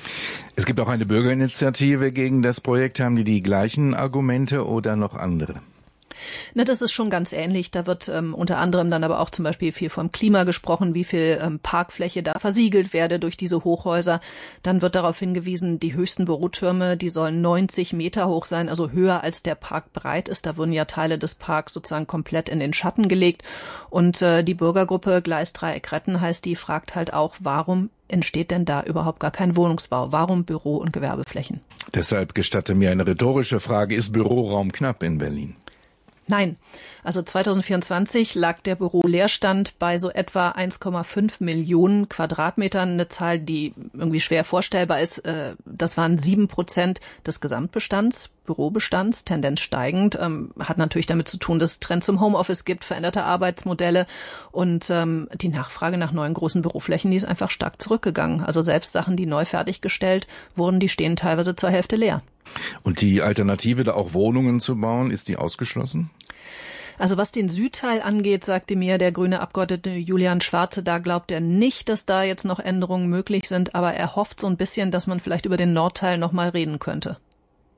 Es gibt auch eine Bürgerinitiative gegen das Projekt. Haben die die gleichen Argumente oder noch andere? Na, das ist schon ganz ähnlich. Da wird ähm, unter anderem dann aber auch zum Beispiel viel vom Klima gesprochen, wie viel ähm, Parkfläche da versiegelt werde durch diese Hochhäuser. Dann wird darauf hingewiesen, die höchsten Bürotürme, die sollen neunzig Meter hoch sein, also höher als der Park breit ist. Da wurden ja Teile des Parks sozusagen komplett in den Schatten gelegt. Und äh, die Bürgergruppe Gleisdreieck retten heißt die, fragt halt auch, warum entsteht denn da überhaupt gar kein Wohnungsbau? Warum Büro- und Gewerbeflächen? Deshalb gestatte mir eine rhetorische Frage. Ist Büroraum knapp in Berlin? Nein, also zweitausendvierundzwanzig lag der Büroleerstand bei so etwa eins Komma fünf Millionen Quadratmetern, eine Zahl, die irgendwie schwer vorstellbar ist. Das waren sieben Prozent des Gesamtbestands, Bürobestands, Tendenz steigend, hat natürlich damit zu tun, dass es Trend zum Homeoffice gibt, veränderte Arbeitsmodelle und die Nachfrage nach neuen großen Büroflächen, die ist einfach stark zurückgegangen. Also selbst Sachen, die neu fertiggestellt wurden, die stehen teilweise zur Hälfte leer. Und die Alternative, da auch Wohnungen zu bauen, ist die ausgeschlossen? Also was den Südteil angeht, sagte mir der grüne Abgeordnete Julian Schwarze, da glaubt er nicht, dass da jetzt noch Änderungen möglich sind, aber er hofft so ein bisschen, dass man vielleicht über den Nordteil noch mal reden könnte.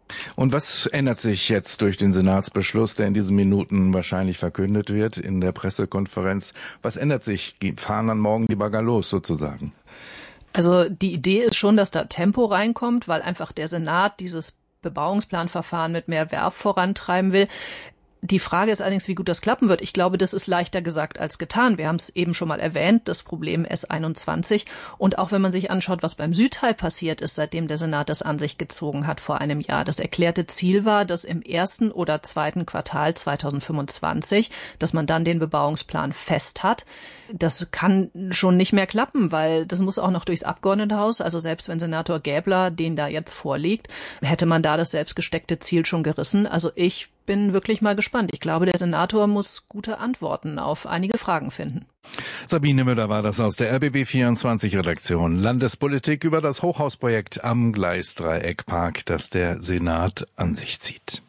Und was ändert sich jetzt durch den Senatsbeschluss, der in diesen Minuten wahrscheinlich verkündet wird in der Pressekonferenz? Was ändert sich? Fahren dann morgen die Bagger los sozusagen? Also die Idee ist schon, dass da Tempo reinkommt, weil einfach der Senat dieses Bebauungsplanverfahren mit mehr Werf vorantreiben will. Die Frage ist allerdings, wie gut das klappen wird. Ich glaube, das ist leichter gesagt als getan. Wir haben es eben schon mal erwähnt, das Problem S einundzwanzig. Und auch wenn man sich anschaut, was beim Südteil passiert ist, seitdem der Senat das an sich gezogen hat vor einem Jahr. Das erklärte Ziel war, dass im ersten oder zweiten Quartal zweitausendfünfundzwanzig, dass man dann den Bebauungsplan fest hat. Das kann schon nicht mehr klappen, weil das muss auch noch durchs Abgeordnetenhaus. Also selbst wenn Senator Gäbler den da jetzt vorliegt, hätte man da das selbst gesteckte Ziel schon gerissen. Also ich bin wirklich mal gespannt. Ich glaube, der Senator muss gute Antworten auf einige Fragen finden. Sabine Müller war das aus der R B B vierundzwanzig Redaktion. Landespolitik über das Hochhausprojekt am Gleisdreieckpark, das der Senat an sich zieht.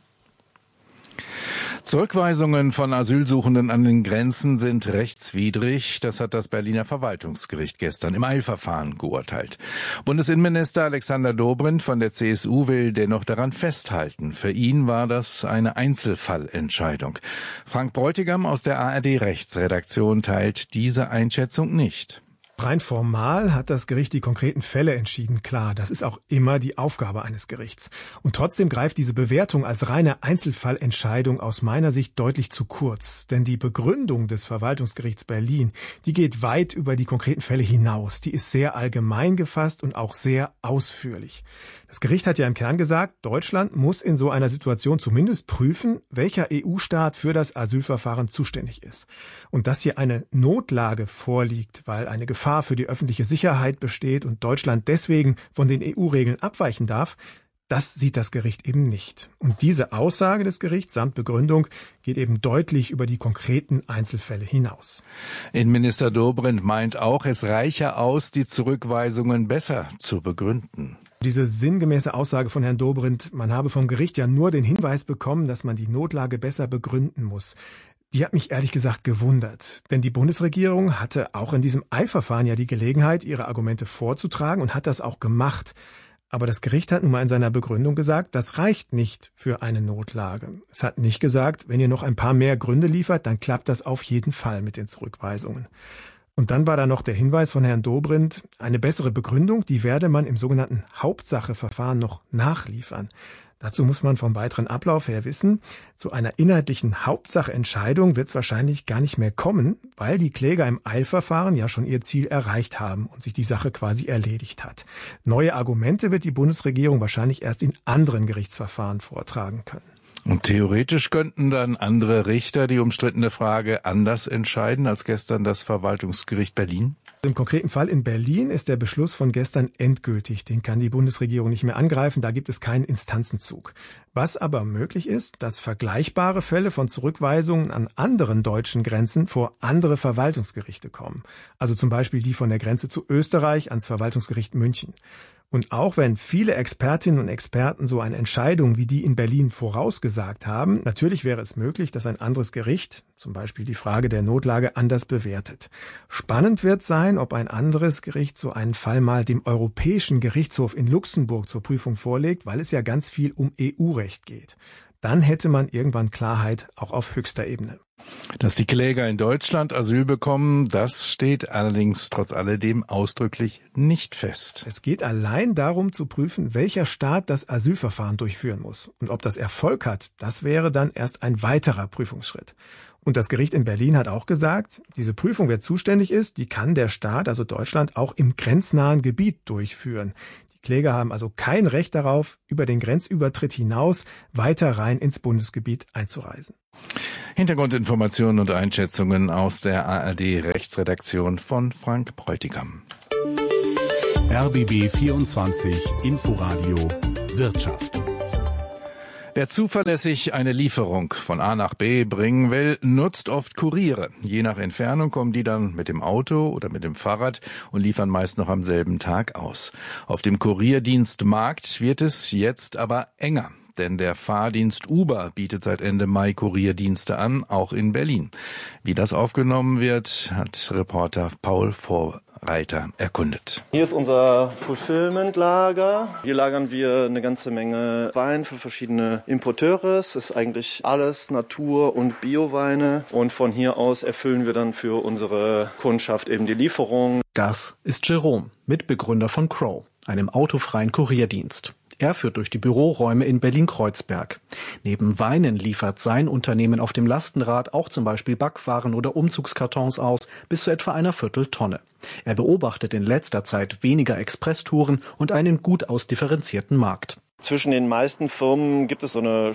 Zurückweisungen von Asylsuchenden an den Grenzen sind rechtswidrig. Das hat das Berliner Verwaltungsgericht gestern im Eilverfahren geurteilt. Bundesinnenminister Alexander Dobrindt von der C S U will dennoch daran festhalten. Für ihn war das eine Einzelfallentscheidung. Frank Bräutigam aus der A R D-Rechtsredaktion teilt diese Einschätzung nicht. Rein formal hat das Gericht die konkreten Fälle entschieden, klar, das ist auch immer die Aufgabe eines Gerichts. Und trotzdem greift diese Bewertung als reine Einzelfallentscheidung aus meiner Sicht deutlich zu kurz. Denn die Begründung des Verwaltungsgerichts Berlin, die geht weit über die konkreten Fälle hinaus. Die ist sehr allgemein gefasst und auch sehr ausführlich. Das Gericht hat ja im Kern gesagt, Deutschland muss in so einer Situation zumindest prüfen, welcher E U-Staat für das Asylverfahren zuständig ist. Und dass hier eine Notlage vorliegt, weil eine Gefahr für die öffentliche Sicherheit besteht und Deutschland deswegen von den E U-Regeln abweichen darf, das sieht das Gericht eben nicht. Und diese Aussage des Gerichts samt Begründung geht eben deutlich über die konkreten Einzelfälle hinaus. Innenminister Dobrindt meint auch, es reiche aus, die Zurückweisungen besser zu begründen. Diese sinngemäße Aussage von Herrn Dobrindt, man habe vom Gericht ja nur den Hinweis bekommen, dass man die Notlage besser begründen muss, die hat mich ehrlich gesagt gewundert. Denn die Bundesregierung hatte auch in diesem Eilverfahren ja die Gelegenheit, ihre Argumente vorzutragen und hat das auch gemacht. Aber das Gericht hat nun mal in seiner Begründung gesagt, das reicht nicht für eine Notlage. Es hat nicht gesagt, wenn ihr noch ein paar mehr Gründe liefert, dann klappt das auf jeden Fall mit den Zurückweisungen. Und dann war da noch der Hinweis von Herrn Dobrindt, eine bessere Begründung, die werde man im sogenannten Hauptsacheverfahren noch nachliefern. Dazu muss man vom weiteren Ablauf her wissen, zu einer inhaltlichen Hauptsacheentscheidung wird es wahrscheinlich gar nicht mehr kommen, weil die Kläger im Eilverfahren ja schon ihr Ziel erreicht haben und sich die Sache quasi erledigt hat. Neue Argumente wird die Bundesregierung wahrscheinlich erst in anderen Gerichtsverfahren vortragen können. Und theoretisch könnten dann andere Richter die umstrittene Frage anders entscheiden als gestern das Verwaltungsgericht Berlin? Im konkreten Fall in Berlin ist der Beschluss von gestern endgültig. Den kann die Bundesregierung nicht mehr angreifen. Da gibt es keinen Instanzenzug. Was aber möglich ist, dass vergleichbare Fälle von Zurückweisungen an anderen deutschen Grenzen vor andere Verwaltungsgerichte kommen. Also zum Beispiel die von der Grenze zu Österreich ans Verwaltungsgericht München. Und auch wenn viele Expertinnen und Experten so eine Entscheidung wie die in Berlin vorausgesagt haben, natürlich wäre es möglich, dass ein anderes Gericht, zum Beispiel die Frage der Notlage, anders bewertet. Spannend wird sein, ob ein anderes Gericht so einen Fall mal dem Europäischen Gerichtshof in Luxemburg zur Prüfung vorlegt, weil es ja ganz viel um E U-Recht geht. Dann hätte man irgendwann Klarheit auch auf höchster Ebene. Dass die Kläger in Deutschland Asyl bekommen, das steht allerdings trotz alledem ausdrücklich nicht fest. Es geht allein darum zu prüfen, welcher Staat das Asylverfahren durchführen muss. Und ob das Erfolg hat, das wäre dann erst ein weiterer Prüfungsschritt. Und das Gericht in Berlin hat auch gesagt, diese Prüfung, wer zuständig ist, die kann der Staat, also Deutschland, auch im grenznahen Gebiet durchführen. Die Kläger haben also kein Recht darauf, über den Grenzübertritt hinaus weiter rein ins Bundesgebiet einzureisen. Hintergrundinformationen und Einschätzungen aus der A R D-Rechtsredaktion von Frank Bräutigam. R B B vierundzwanzig Inforadio Wirtschaft. Wer zuverlässig eine Lieferung von A nach B bringen will, nutzt oft Kuriere. Je nach Entfernung kommen die dann mit dem Auto oder mit dem Fahrrad und liefern meist noch am selben Tag aus. Auf dem Kurierdienstmarkt wird es jetzt aber enger. Denn der Fahrdienst Uber bietet seit Ende Mai Kurierdienste an, auch in Berlin. Wie das aufgenommen wird, hat Reporter Paul Reiter erkundet. Hier ist unser Fulfillment-Lager. Hier lagern wir eine ganze Menge Wein für verschiedene Importeure. Es ist eigentlich alles Natur- und Bio-Weine. Und von hier aus erfüllen wir dann für unsere Kundschaft eben die Lieferung. Das ist Jerome, Mitbegründer von Crow, einem autofreien Kurierdienst. Er führt durch die Büroräume in Berlin-Kreuzberg. Neben Weinen liefert sein Unternehmen auf dem Lastenrad auch zum Beispiel Backwaren oder Umzugskartons aus, bis zu etwa einer Vierteltonne. Er beobachtet in letzter Zeit weniger Expresstouren und einen gut ausdifferenzierten Markt. Zwischen den meisten Firmen gibt es so eine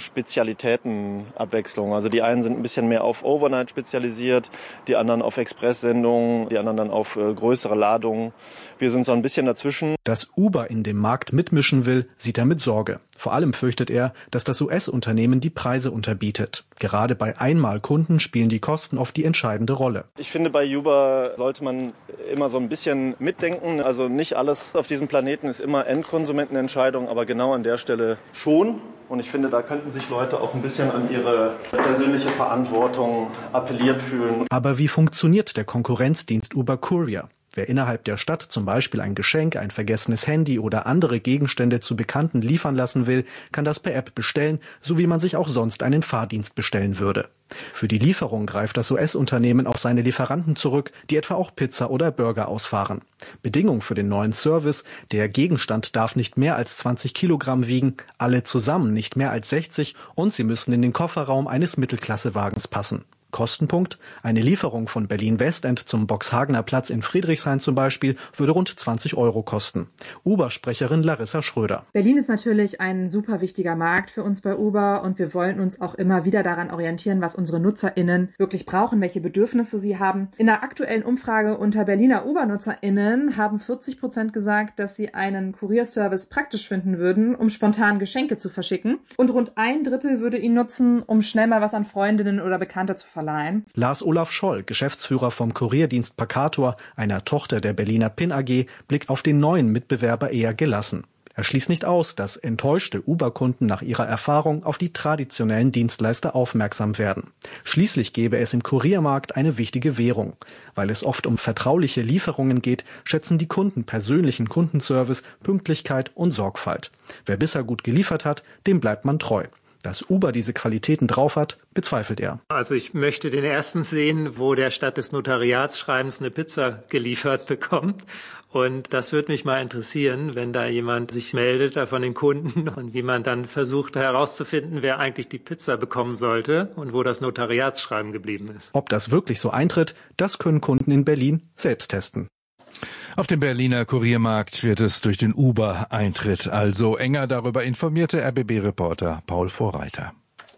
Spezialitätenabwechslung. Also die einen sind ein bisschen mehr auf Overnight spezialisiert, die anderen auf Expresssendungen, die anderen dann auf äh, größere Ladungen. Wir sind so ein bisschen dazwischen. Dass Uber in dem Markt mitmischen will, sieht er mit Sorge. Vor allem fürchtet er, dass das U S-Unternehmen die Preise unterbietet. Gerade bei Einmalkunden spielen die Kosten oft die entscheidende Rolle. Ich finde, bei Uber sollte man immer so ein bisschen mitdenken. Also nicht alles auf diesem Planeten ist immer Endkonsumentenentscheidung, aber genau an der Stelle schon. Und ich finde, da könnten sich Leute auch ein bisschen an ihre persönliche Verantwortung appelliert fühlen. Aber wie funktioniert der Konkurrenzdienst Uber Courier? Wer innerhalb der Stadt zum Beispiel ein Geschenk, ein vergessenes Handy oder andere Gegenstände zu Bekannten liefern lassen will, kann das per App bestellen, so wie man sich auch sonst einen Fahrdienst bestellen würde. Für die Lieferung greift das U S-Unternehmen auf seine Lieferanten zurück, die etwa auch Pizza oder Burger ausfahren. Bedingung für den neuen Service: Der Gegenstand darf nicht mehr als zwanzig Kilogramm wiegen, alle zusammen nicht mehr als sechzig und sie müssen in den Kofferraum eines Mittelklassewagens passen. Kostenpunkt: Eine Lieferung von Berlin-Westend zum Boxhagener Platz in Friedrichshain zum Beispiel würde rund zwanzig Euro kosten. Uber-Sprecherin Larissa Schröder. Berlin ist natürlich ein super wichtiger Markt für uns bei Uber und wir wollen uns auch immer wieder daran orientieren, was unsere NutzerInnen wirklich brauchen, welche Bedürfnisse sie haben. In der aktuellen Umfrage unter Berliner Uber-NutzerInnen haben vierzig Prozent gesagt, dass sie einen Kurierservice praktisch finden würden, um spontan Geschenke zu verschicken. Und rund ein Drittel würde ihn nutzen, um schnell mal was an Freundinnen oder Bekannte zu verleihen. Lars Olaf Scholl, Geschäftsführer vom Kurierdienst Pakator, einer Tochter der Berliner P I N A G, blickt auf den neuen Mitbewerber eher gelassen. Er schließt nicht aus, dass enttäuschte Uber-Kunden nach ihrer Erfahrung auf die traditionellen Dienstleister aufmerksam werden. Schließlich gäbe es im Kuriermarkt eine wichtige Währung. Weil es oft um vertrauliche Lieferungen geht, schätzen die Kunden persönlichen Kundenservice, Pünktlichkeit und Sorgfalt. Wer bisher gut geliefert hat, dem bleibt man treu. Dass Uber diese Qualitäten drauf hat, bezweifelt er. Also ich möchte den ersten sehen, wo der statt des Notariatsschreibens eine Pizza geliefert bekommt. Und das würde mich mal interessieren, wenn da jemand sich meldet da von den Kunden und wie man dann versucht herauszufinden, wer eigentlich die Pizza bekommen sollte und wo das Notariatsschreiben geblieben ist. Ob das wirklich so eintritt, das können Kunden in Berlin selbst testen. Auf dem Berliner Kuriermarkt wird es durch den Uber-Eintritt also enger. Darüber informierte R B B-Reporter Paul Vorreiter.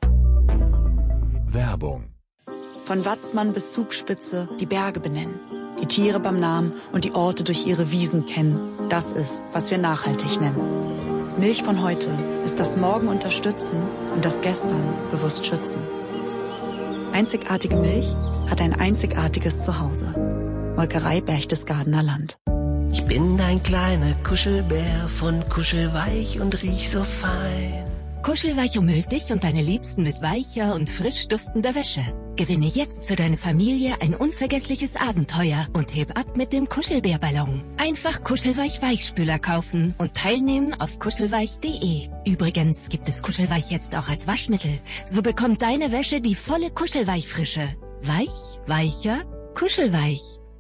Werbung. Von Watzmann bis Zugspitze die Berge benennen, die Tiere beim Namen und die Orte durch ihre Wiesen kennen. Das ist, was wir nachhaltig nennen. Milch von heute ist das Morgen unterstützen und das Gestern bewusst schützen. Einzigartige Milch hat ein einzigartiges Zuhause. Molkerei Berchtesgadener Land. Ich bin ein kleiner Kuschelbär von Kuschelweich und riech so fein. Kuschelweich umhüllt dich und deine Liebsten mit weicher und frisch duftender Wäsche. Gewinne jetzt für deine Familie ein unvergessliches Abenteuer und heb ab mit dem Kuschelbärballon. Einfach Kuschelweich Weichspüler kaufen und teilnehmen auf kuschelweich punkt de. Übrigens gibt es Kuschelweich jetzt auch als Waschmittel. So bekommt deine Wäsche die volle Kuschelweich-Frische. Weich, weicher, kuschelweich.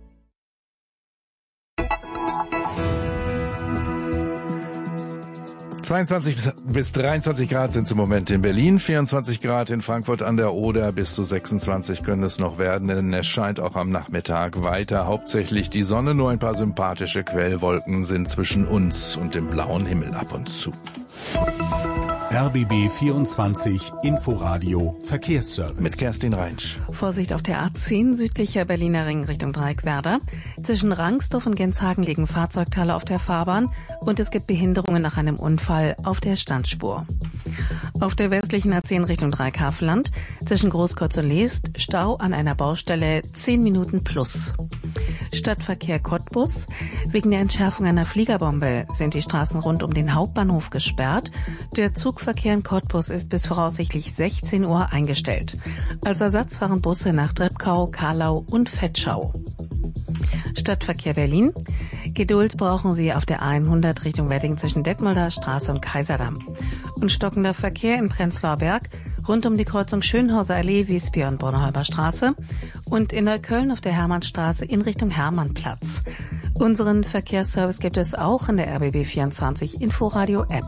zweiundzwanzig bis dreiundzwanzig Grad sind es im Moment in Berlin, vierundzwanzig Grad in Frankfurt an der Oder, bis zu sechsundzwanzig können es noch werden, denn es scheint auch am Nachmittag weiter hauptsächlich die Sonne, nur ein paar sympathische Quellwolken sind zwischen uns und dem blauen Himmel ab und zu. R B B vierundzwanzig Inforadio Verkehrsservice. Mit Kerstin Reinsch. Vorsicht auf der A zehn südlicher Berliner Ring Richtung Dreieckwerder. Zwischen Rangsdorf und Genshagen liegen Fahrzeugteile auf der Fahrbahn und es gibt Behinderungen nach einem Unfall auf der Standspur. Auf der westlichen A zehn Richtung Dreieckhavelland zwischen Großkreuz und Leest Stau an einer Baustelle zehn Minuten plus. Stadtverkehr Cottbus. Wegen der Entschärfung einer Fliegerbombe sind die Straßen rund um den Hauptbahnhof gesperrt. Der Zugverkehr in Cottbus ist bis voraussichtlich sechzehn Uhr eingestellt. Als Ersatz fahren Busse nach Treptow, Karlau und Vetschau. Stadtverkehr Berlin. Geduld brauchen Sie auf der A hundert Richtung Wedding zwischen Detmolder Straße und Kaiserdamm. Und stockender Verkehr in Prenzlauer Berg rund um die Kreuzung Schönhauser Allee, Wiesbier und Bornholmer Straße. Und in Neukölln auf der Hermannstraße in Richtung Hermannplatz. Unseren Verkehrsservice gibt es auch in der R B B vierundzwanzig Inforadio App.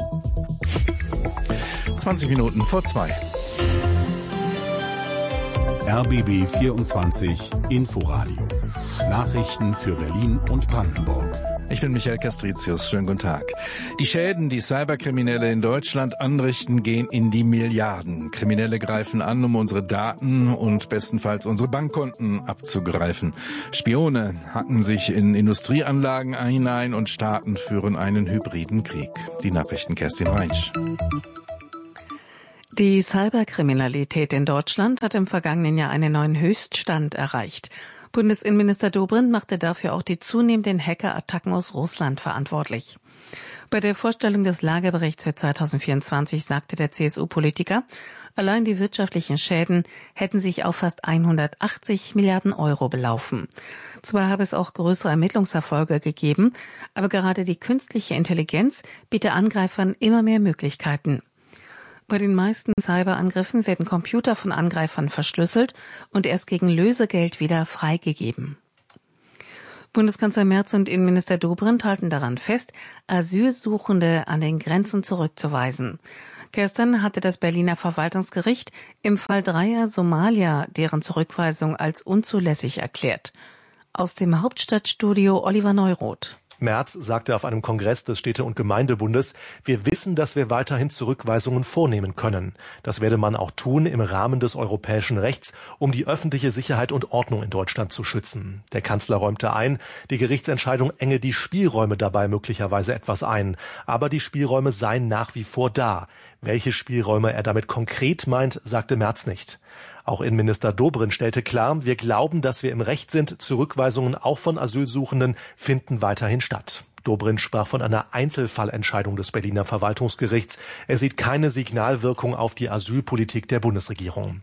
zwanzig Minuten vor zwei. R B B vierundzwanzig Inforadio. Nachrichten für Berlin und Brandenburg. Ich bin Michael Castricius. Schönen guten Tag. Die Schäden, die Cyberkriminelle in Deutschland anrichten, gehen in die Milliarden. Kriminelle greifen an, um unsere Daten und bestenfalls unsere Bankkonten abzugreifen. Spione hacken sich in Industrieanlagen hinein und Staaten führen einen hybriden Krieg. Die Nachrichten Kerstin Reinsch. Die Cyberkriminalität in Deutschland hat im vergangenen Jahr einen neuen Höchststand erreicht. Bundesinnenminister Dobrindt machte dafür auch die zunehmenden Hackerattacken aus Russland verantwortlich. Bei der Vorstellung des Lageberichts für zweitausendvierundzwanzig sagte der C S U-Politiker, allein die wirtschaftlichen Schäden hätten sich auf fast hundertachtzig Milliarden Euro belaufen. Zwar habe es auch größere Ermittlungserfolge gegeben, aber gerade die künstliche Intelligenz bietet Angreifern immer mehr Möglichkeiten. Bei den meisten Cyberangriffen werden Computer von Angreifern verschlüsselt und erst gegen Lösegeld wieder freigegeben. Bundeskanzler Merz und Innenminister Dobrindt halten daran fest, Asylsuchende an den Grenzen zurückzuweisen. Gestern hatte das Berliner Verwaltungsgericht im Fall dreier Somalier deren Zurückweisung als unzulässig erklärt. Aus dem Hauptstadtstudio Oliver Neuroth. Merz sagte auf einem Kongress des Städte- und Gemeindebundes, wir wissen, dass wir weiterhin Zurückweisungen vornehmen können. Das werde man auch tun im Rahmen des europäischen Rechts, um die öffentliche Sicherheit und Ordnung in Deutschland zu schützen. Der Kanzler räumte ein, die Gerichtsentscheidung enge die Spielräume dabei möglicherweise etwas ein. Aber die Spielräume seien nach wie vor da. Welche Spielräume er damit konkret meint, sagte Merz nicht. Auch Innenminister Dobrindt stellte klar, wir glauben, dass wir im Recht sind. Zurückweisungen auch von Asylsuchenden finden weiterhin statt. Dobrindt sprach von einer Einzelfallentscheidung des Berliner Verwaltungsgerichts. Er sieht keine Signalwirkung auf die Asylpolitik der Bundesregierung.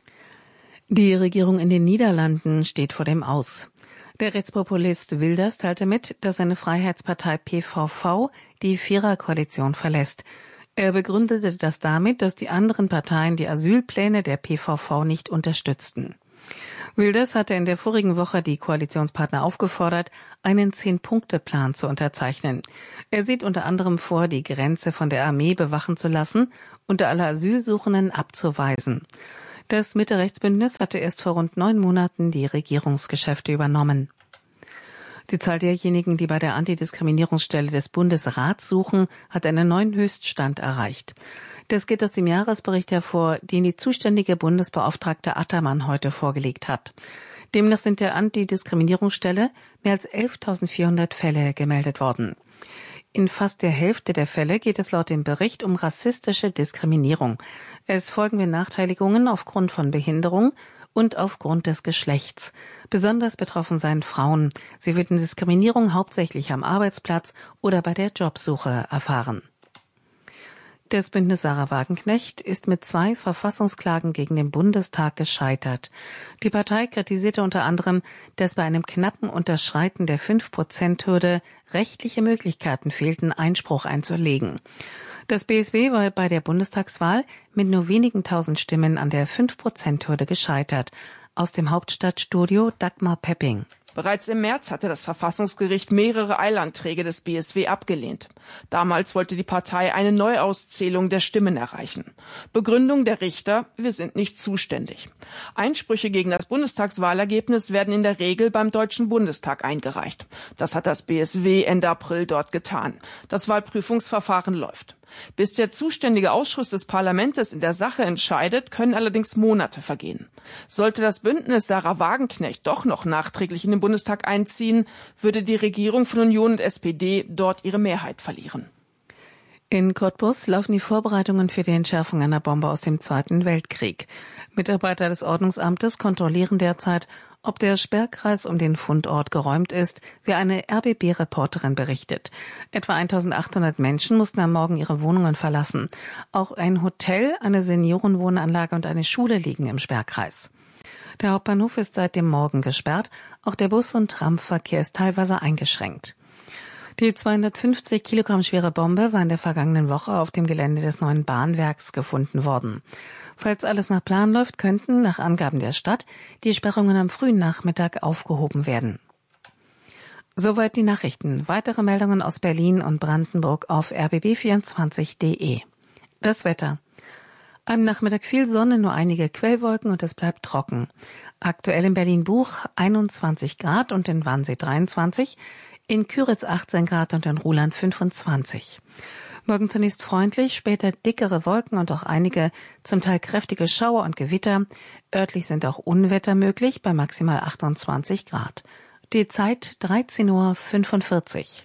Die Regierung in den Niederlanden steht vor dem Aus. Der Rechtspopulist Wilders teilte mit, dass seine Freiheitspartei P V V die Viererkoalition verlässt. Er begründete das damit, dass die anderen Parteien die Asylpläne der P V V nicht unterstützten. Wilders hatte in der vorigen Woche die Koalitionspartner aufgefordert, einen Zehn-Punkte-Plan zu unterzeichnen. Er sieht unter anderem vor, die Grenze von der Armee bewachen zu lassen und alle Asylsuchenden abzuweisen. Das Mitte-Rechts-Bündnis hatte erst vor rund neun Monaten die Regierungsgeschäfte übernommen. Die Zahl derjenigen, die bei der Antidiskriminierungsstelle des Bundesrats suchen, hat einen neuen Höchststand erreicht. Das geht aus dem Jahresbericht hervor, den die zuständige Bundesbeauftragte Attermann heute vorgelegt hat. Demnach sind der Antidiskriminierungsstelle mehr als elftausendvierhundert Fälle gemeldet worden. In fast der Hälfte der Fälle geht es laut dem Bericht um rassistische Diskriminierung. Es folgen Benachteiligungen aufgrund von Behinderung und aufgrund des Geschlechts. Besonders betroffen seien Frauen. Sie würden Diskriminierung hauptsächlich am Arbeitsplatz oder bei der Jobsuche erfahren. Das Bündnis Sarah Wagenknecht ist mit zwei Verfassungsklagen gegen den Bundestag gescheitert. Die Partei kritisierte unter anderem, dass bei einem knappen Unterschreiten der fünf Prozent Hürde rechtliche Möglichkeiten fehlten, Einspruch einzulegen. Das B S W war bei der Bundestagswahl mit nur wenigen tausend Stimmen an der fünf Prozent Hürde gescheitert. Aus dem Hauptstadtstudio Dagmar Pepping. Bereits im März hatte das Verfassungsgericht mehrere Eilanträge des B S W abgelehnt. Damals wollte die Partei eine Neuauszählung der Stimmen erreichen. Begründung der Richter: Wir sind nicht zuständig. Einsprüche gegen das Bundestagswahlergebnis werden in der Regel beim Deutschen Bundestag eingereicht. Das hat das B S W Ende April dort getan. Das Wahlprüfungsverfahren läuft. Bis der zuständige Ausschuss des Parlaments in der Sache entscheidet, können allerdings Monate vergehen. Sollte das Bündnis Sarah Wagenknecht doch noch nachträglich in den Bundestag einziehen, würde die Regierung von Union und S P D dort ihre Mehrheit verlieren. In Cottbus laufen die Vorbereitungen für die Entschärfung einer Bombe aus dem Zweiten Weltkrieg. Mitarbeiter des Ordnungsamtes kontrollieren derzeit, ob der Sperrkreis um den Fundort geräumt ist, wie eine R B B-Reporterin berichtet. Etwa eintausendachthundert Menschen mussten am Morgen ihre Wohnungen verlassen. Auch ein Hotel, eine Seniorenwohnanlage und eine Schule liegen im Sperrkreis. Der Hauptbahnhof ist seit dem Morgen gesperrt. Auch der Bus- und Tramverkehr ist teilweise eingeschränkt. Die zweihundertfünfzig Kilogramm schwere Bombe war in der vergangenen Woche auf dem Gelände des neuen Bahnwerks gefunden worden. Falls alles nach Plan läuft, könnten, nach Angaben der Stadt, die Sperrungen am frühen Nachmittag aufgehoben werden. Soweit die Nachrichten. Weitere Meldungen aus Berlin und Brandenburg auf r b b vierundzwanzig punkt d e. Das Wetter. Am Nachmittag viel Sonne, nur einige Quellwolken und es bleibt trocken. Aktuell in Berlin-Buch einundzwanzig Grad und in Wannsee dreiundzwanzig, in Küritz achtzehn Grad und in Ruhland fünfundzwanzig. Morgen zunächst freundlich, später dickere Wolken und auch einige zum Teil kräftige Schauer und Gewitter. Örtlich sind auch Unwetter möglich bei maximal achtundzwanzig Grad. Die Zeit dreizehn Uhr fünfundvierzig.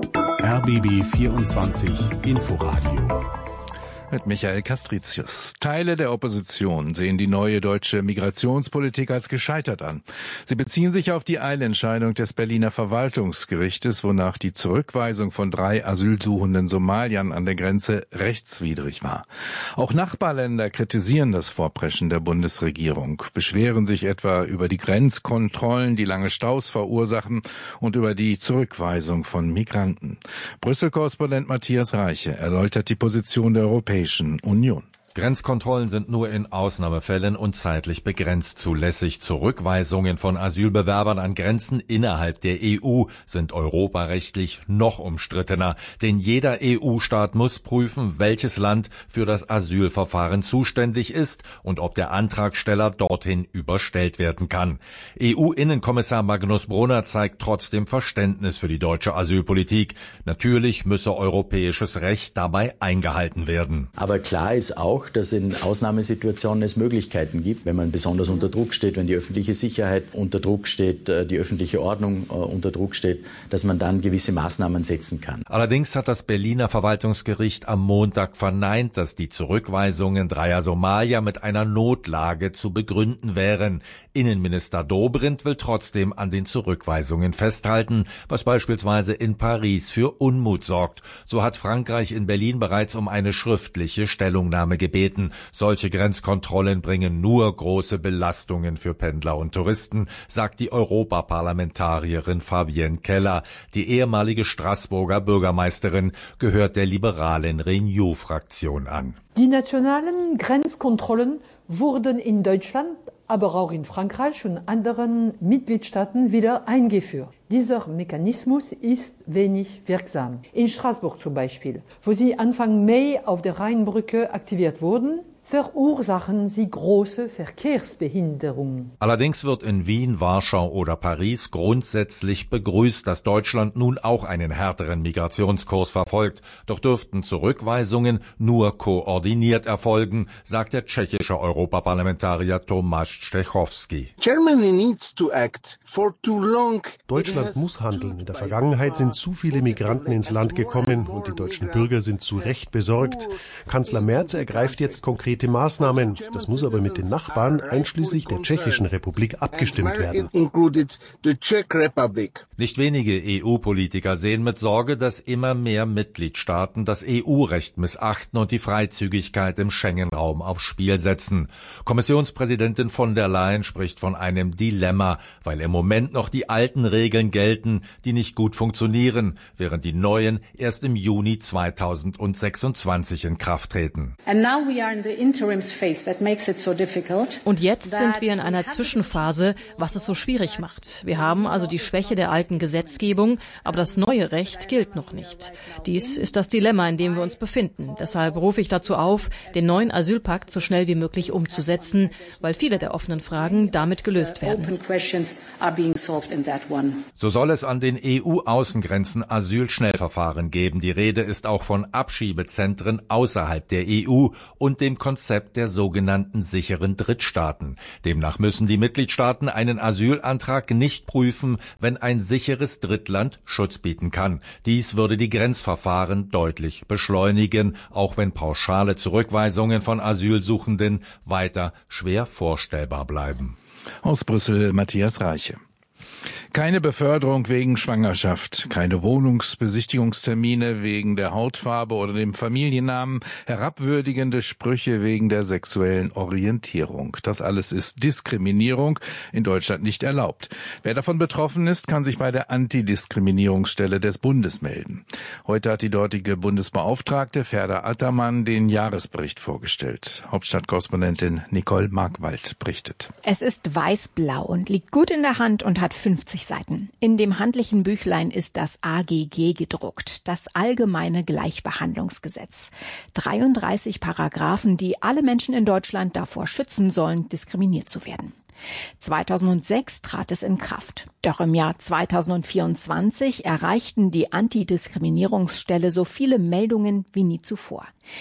R B B vierundzwanzig Inforadio. Mit Michael Castricius. Teile der Opposition sehen die neue deutsche Migrationspolitik als gescheitert an. Sie beziehen sich auf die Eilentscheidung des Berliner Verwaltungsgerichtes, wonach die Zurückweisung von drei asylsuchenden Somaliern an der Grenze rechtswidrig war. Auch Nachbarländer kritisieren das Vorpreschen der Bundesregierung, beschweren sich etwa über die Grenzkontrollen, die lange Staus verursachen, und über die Zurückweisung von Migranten. Brüssel-Korrespondent Matthias Reiche erläutert die Position der Europäischen Union. Grenzkontrollen sind nur in Ausnahmefällen und zeitlich begrenzt zulässig. Zurückweisungen von Asylbewerbern an Grenzen innerhalb der E U sind europarechtlich noch umstrittener. Denn jeder E U-Staat muss prüfen, welches Land für das Asylverfahren zuständig ist und ob der Antragsteller dorthin überstellt werden kann. E U-Innenkommissar Magnus Brunner zeigt trotzdem Verständnis für die deutsche Asylpolitik. Natürlich müsse europäisches Recht dabei eingehalten werden. Aber klar ist auch, dass in Ausnahmesituationen es Möglichkeiten gibt, wenn man besonders unter Druck steht, wenn die öffentliche Sicherheit unter Druck steht, die öffentliche Ordnung unter Druck steht, dass man dann gewisse Maßnahmen setzen kann. Allerdings hat das Berliner Verwaltungsgericht am Montag verneint, dass die Zurückweisungen dreier Somalier mit einer Notlage zu begründen wären. Innenminister Dobrindt will trotzdem an den Zurückweisungen festhalten, was beispielsweise in Paris für Unmut sorgt. So hat Frankreich in Berlin bereits um eine schriftliche Stellungnahme gebeten. Solche Grenzkontrollen bringen nur große Belastungen für Pendler und Touristen, sagt die Europaparlamentarierin Fabienne Keller. Die ehemalige Straßburger Bürgermeisterin gehört der liberalen Renew-Fraktion an. Die nationalen Grenzkontrollen wurden in Deutschland, aber auch in Frankreich und anderen Mitgliedstaaten wieder eingeführt. Dieser Mechanismus ist wenig wirksam. In Straßburg zum Beispiel, wo sie Anfang Mai auf der Rheinbrücke aktiviert wurden, verursachen sie große Verkehrsbehinderungen. Allerdings wird in Wien, Warschau oder Paris grundsätzlich begrüßt, dass Deutschland nun auch einen härteren Migrationskurs verfolgt. Doch dürften Zurückweisungen nur koordiniert erfolgen, sagt der tschechische Europaparlamentarier Tomáš Stechowski. Deutschland muss handeln. In der Vergangenheit sind zu viele Migranten ins Land gekommen und die deutschen Bürger sind zu Recht besorgt. Kanzler Merz ergreift jetzt konkret Maßnahmen. Das muss aber mit den Nachbarn, einschließlich der Tschechischen Republik, abgestimmt werden. Nicht wenige E U-Politiker sehen mit Sorge, dass immer mehr Mitgliedstaaten das E U-Recht missachten und die Freizügigkeit im Schengen-Raum aufs Spiel setzen. Kommissionspräsidentin von der Leyen spricht von einem Dilemma, weil im Moment noch die alten Regeln gelten, die nicht gut funktionieren, während die neuen erst im Juni zweitausendsechsundzwanzig in Kraft treten. And now we are in the Und jetzt sind wir in einer Zwischenphase, was es so schwierig macht. Wir haben also die Schwäche der alten Gesetzgebung, aber das neue Recht gilt noch nicht. Dies ist das Dilemma, in dem wir uns befinden. Deshalb rufe ich dazu auf, den neuen Asylpakt so schnell wie möglich umzusetzen, weil viele der offenen Fragen damit gelöst werden. So soll es an den E U-Außengrenzen Asylschnellverfahren geben. Die Rede ist auch von Abschiebezentren außerhalb der E U und dem Konzept der sogenannten sicheren Drittstaaten. Demnach müssen die Mitgliedstaaten einen Asylantrag nicht prüfen, wenn ein sicheres Drittland Schutz bieten kann. Dies würde die Grenzverfahren deutlich beschleunigen, auch wenn pauschale Zurückweisungen von Asylsuchenden weiter schwer vorstellbar bleiben. Aus Brüssel Matthias Reiche. Keine Beförderung wegen Schwangerschaft, keine Wohnungsbesichtigungstermine wegen der Hautfarbe oder dem Familiennamen, herabwürdigende Sprüche wegen der sexuellen Orientierung. Das alles ist Diskriminierung, in Deutschland nicht erlaubt. Wer davon betroffen ist, kann sich bei der Antidiskriminierungsstelle des Bundes melden. Heute hat die dortige Bundesbeauftragte Ferda Ataman den Jahresbericht vorgestellt. Hauptstadtkorrespondentin Nicole Markwald berichtet. Es ist weiß-blau und liegt gut in der Hand und hat fünfzig Seiten. In dem handlichen Büchlein ist das A G G gedruckt, das Allgemeine Gleichbehandlungsgesetz. dreiunddreißig Paragraphen, die alle Menschen in Deutschland davor schützen sollen, diskriminiert zu werden. zweitausendsechs trat es in Kraft. Doch im Jahr zweitausendvierundzwanzig erreichten die Antidiskriminierungsstelle so viele Meldungen wie nie zuvor.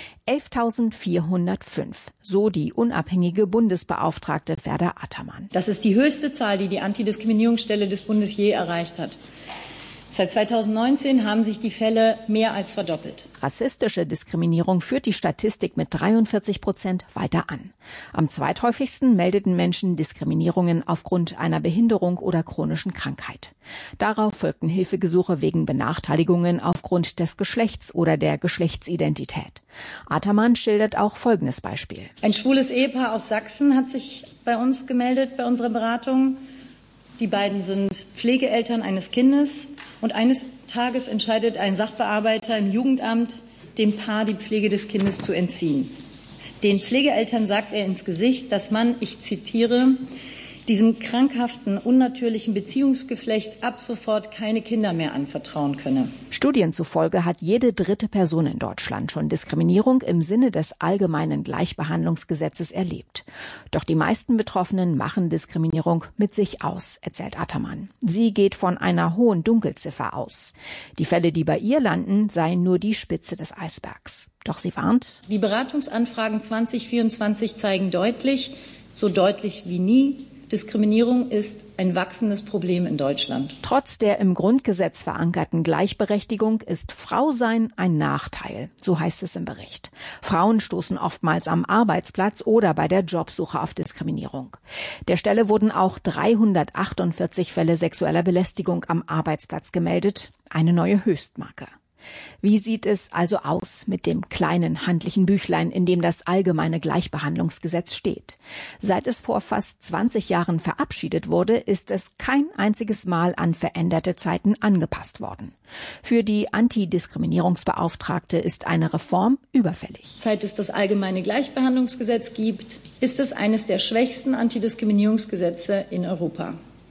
elftausendvierhundertfünf, so die unabhängige Bundesbeauftragte Ferda Ataman. Das ist die höchste Zahl, die die Antidiskriminierungsstelle des Bundes je erreicht hat. Seit zweitausendneunzehn haben sich die Fälle mehr als verdoppelt. Rassistische Diskriminierung führt die Statistik mit dreiundvierzig Prozent weiter an. Am zweithäufigsten meldeten Menschen Diskriminierungen aufgrund einer Behinderung oder chronischen Krankheit. Darauf folgten Hilfegesuche wegen Benachteiligungen aufgrund des Geschlechts oder der Geschlechtsidentität. Ataman schildert auch folgendes Beispiel. Ein schwules Ehepaar aus Sachsen hat sich bei uns gemeldet, bei unserer Beratung. Die beiden sind Pflegeeltern eines Kindes und eines Tages entscheidet ein Sachbearbeiter im Jugendamt, dem Paar die Pflege des Kindes zu entziehen. Den Pflegeeltern sagt er ins Gesicht, dass man, ich zitiere, diesem krankhaften, unnatürlichen Beziehungsgeflecht ab sofort keine Kinder mehr anvertrauen könne. Studien zufolge hat jede dritte Person in Deutschland schon Diskriminierung im Sinne des allgemeinen Gleichbehandlungsgesetzes erlebt. Doch die meisten Betroffenen machen Diskriminierung mit sich aus, erzählt Ataman. Sie geht von einer hohen Dunkelziffer aus. Die Fälle, die bei ihr landen, seien nur die Spitze des Eisbergs. Doch sie warnt: Die Beratungsanfragen zwanzig vierundzwanzig zeigen deutlich, so deutlich wie nie, Diskriminierung ist ein wachsendes Problem in Deutschland. Trotz der im Grundgesetz verankerten Gleichberechtigung ist Frausein ein Nachteil, so heißt es im Bericht. Frauen stoßen oftmals am Arbeitsplatz oder bei der Jobsuche auf Diskriminierung. Der Stelle wurden auch dreihundertachtundvierzig Fälle sexueller Belästigung am Arbeitsplatz gemeldet, eine neue Höchstmarke. Wie sieht es also aus mit dem kleinen handlichen Büchlein, in dem das allgemeine Gleichbehandlungsgesetz steht? Seit es vor fast zwanzig Jahren verabschiedet wurde, ist es kein einziges Mal an veränderte Zeiten angepasst worden. Für die Antidiskriminierungsbeauftragte ist eine Reform überfällig. Seit es das allgemeine Gleichbehandlungsgesetz gibt, ist es eines der schwächsten Antidiskriminierungsgesetze in Europa.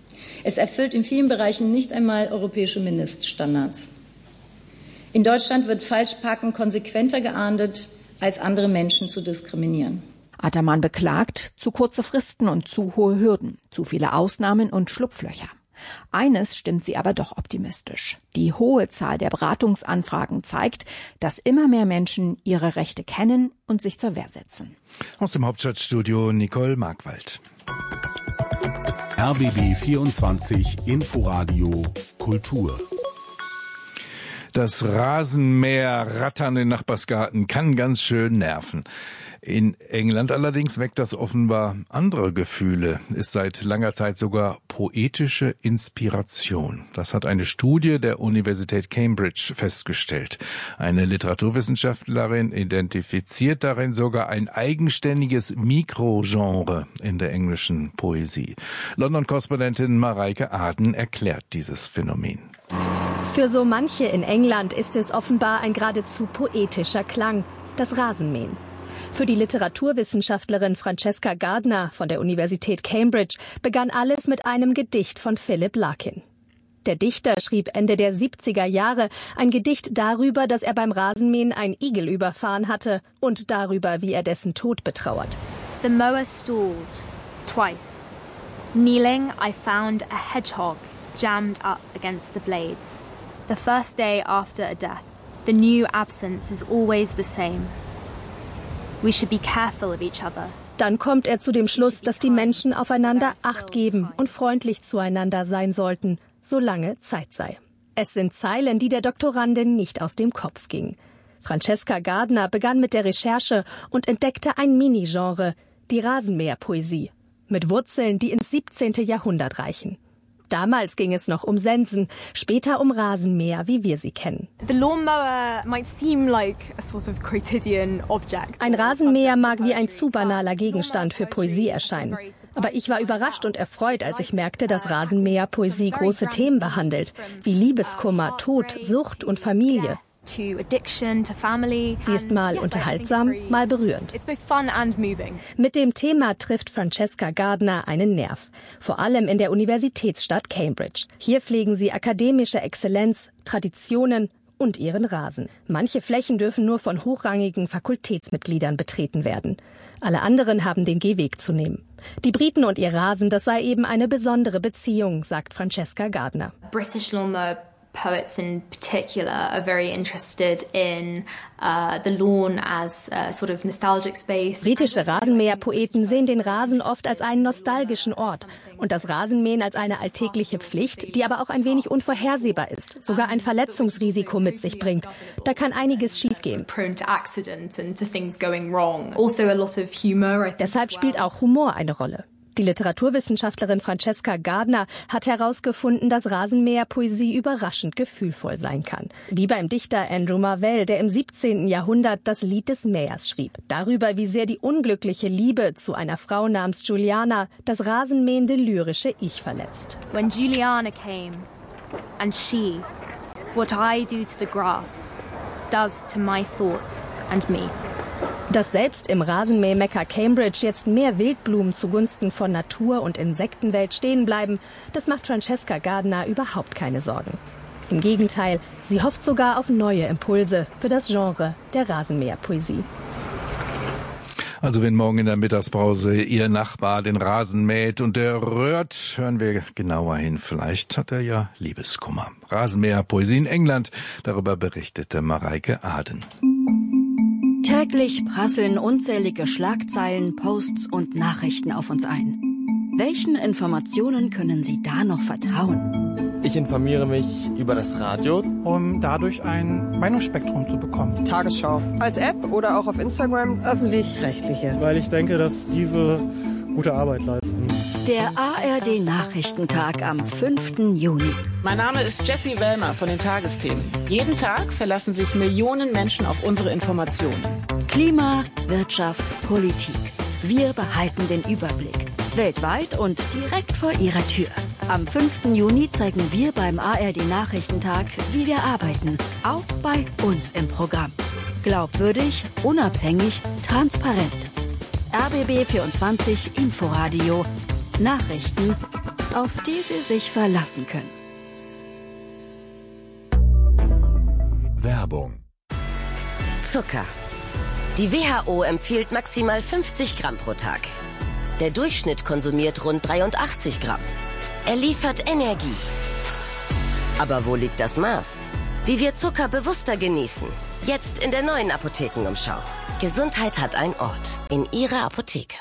Es erfüllt in vielen Bereichen nicht einmal europäische Mindeststandards. In Deutschland wird Falschparken konsequenter geahndet, als andere Menschen zu diskriminieren. Ataman beklagt, zu kurze Fristen und zu hohe Hürden, zu viele Ausnahmen und Schlupflöcher. Eines stimmt sie aber doch optimistisch. Die hohe Zahl der Beratungsanfragen zeigt, dass immer mehr Menschen ihre Rechte kennen und sich zur Wehr setzen. Aus dem Hauptstadtstudio Nicole Markwald. R B B vierundzwanzig Inforadio Kultur. Das Rasenmäher rattern in Nachbarsgarten kann ganz schön nerven. In England allerdings weckt das offenbar andere Gefühle, ist seit langer Zeit sogar poetische Inspiration. Das hat eine Studie der Universität Cambridge festgestellt. Eine Literaturwissenschaftlerin identifiziert darin sogar ein eigenständiges Mikrogenre in der englischen Poesie. London-Korrespondentin Mareike Aden erklärt dieses Phänomen. Für so manche in England ist es offenbar ein geradezu poetischer Klang, das Rasenmähen. Für die Literaturwissenschaftlerin Francesca Gardner von der Universität Cambridge begann alles mit einem Gedicht von Philip Larkin. Der Dichter schrieb Ende der siebziger Jahre ein Gedicht darüber, dass er beim Rasenmähen einen Igel überfahren hatte und darüber, wie er dessen Tod betrauert. The mower stalled twice. Kneeling, I found a hedgehog jammed up against the blades. The first day after a death, the new absence is always the same. We should be careful of each other. Dann kommt er zu dem Schluss, dass die Menschen aufeinander Acht geben und freundlich zueinander sein sollten, solange Zeit sei. Es sind Zeilen, die der Doktorandin nicht aus dem Kopf gingen. Francesca Gardner begann mit der Recherche und entdeckte ein Mini-Genre, die Rasenmäherpoesie, mit Wurzeln, die ins siebzehnte Jahrhundert reichen. Damals ging es noch um Sensen, später um Rasenmäher, wie wir sie kennen. The lawnmower might seem like a sort of quotidian object. Ein Rasenmäher mag wie ein zu banaler Gegenstand für Poesie erscheinen. Aber ich war überrascht und erfreut, als ich merkte, dass Rasenmäher-Poesie große Themen behandelt, wie Liebeskummer, Tod, Sucht und Familie. Sie ist mal unterhaltsam, mal berührend. Mit dem Thema trifft Francesca Gardner einen Nerv. Vor allem in der Universitätsstadt Cambridge. Hier pflegen sie akademische Exzellenz, Traditionen und ihren Rasen. Manche Flächen dürfen nur von hochrangigen Fakultätsmitgliedern betreten werden. Alle anderen haben den Gehweg zu nehmen. Die Briten und ihr Rasen, das sei eben eine besondere Beziehung, sagt Francesca Gardner. British lawnmower poets in particular are very interested in uh, the lawn as a sort of nostalgic space. Britische Rasenmäherpoeten sehen den Rasen oft als einen nostalgischen Ort und das Rasenmähen als eine alltägliche Pflicht, die aber auch ein wenig unvorhersehbar ist, sogar ein Verletzungsrisiko mit sich bringt. Da kann einiges schiefgehen. Deshalb spielt auch Humor eine Rolle. Die Literaturwissenschaftlerin Francesca Gardner hat herausgefunden, dass Rasenmäherpoesie überraschend gefühlvoll sein kann. Wie beim Dichter Andrew Marvell, der im siebzehnten Jahrhundert das Lied des Mähers schrieb. Darüber, wie sehr die unglückliche Liebe zu einer Frau namens Juliana das rasenmähende lyrische Ich verletzt. When Juliana came and she, what I do to the grass, does to my thoughts and me. Dass selbst im Rasenmäh-Mekka Cambridge jetzt mehr Wildblumen zugunsten von Natur- und Insektenwelt stehen bleiben, das macht Francesca Gardner überhaupt keine Sorgen. Im Gegenteil, sie hofft sogar auf neue Impulse für das Genre der Rasenmäherpoesie. Also wenn morgen in der Mittagspause Ihr Nachbar den Rasen mäht und der rührt, hören wir genauer hin. Vielleicht hat er ja Liebeskummer. Rasenmäherpoesie in England, darüber berichtete Mareike Aden. Täglich prasseln unzählige Schlagzeilen, Posts und Nachrichten auf uns ein. Welchen Informationen können Sie da noch vertrauen? Ich informiere mich über das Radio, um dadurch ein Meinungsspektrum zu bekommen. Tagesschau. Als App oder auch auf Instagram. Öffentlich-rechtliche. Weil ich denke, dass diese gute Arbeit leisten. Der A R D-Nachrichtentag am fünften Juni. Mein Name ist Jessie Wellmer von den Tagesthemen. Jeden Tag verlassen sich Millionen Menschen auf unsere Informationen. Klima, Wirtschaft, Politik. Wir behalten den Überblick. Weltweit und direkt vor Ihrer Tür. Am fünften Juni zeigen wir beim A R D-Nachrichtentag, wie wir arbeiten. Auch bei uns im Programm. Glaubwürdig, unabhängig, transparent. R B B vierundzwanzig Inforadio. Nachrichten, auf die Sie sich verlassen können. Werbung. Zucker. Die W H O empfiehlt maximal fünfzig Gramm pro Tag. Der Durchschnitt konsumiert rund dreiundachtzig Gramm. Er liefert Energie. Aber wo liegt das Maß? Wie wir Zucker bewusster genießen. Jetzt in der neuen Apothekenumschau. Gesundheit hat einen Ort. In Ihrer Apotheke.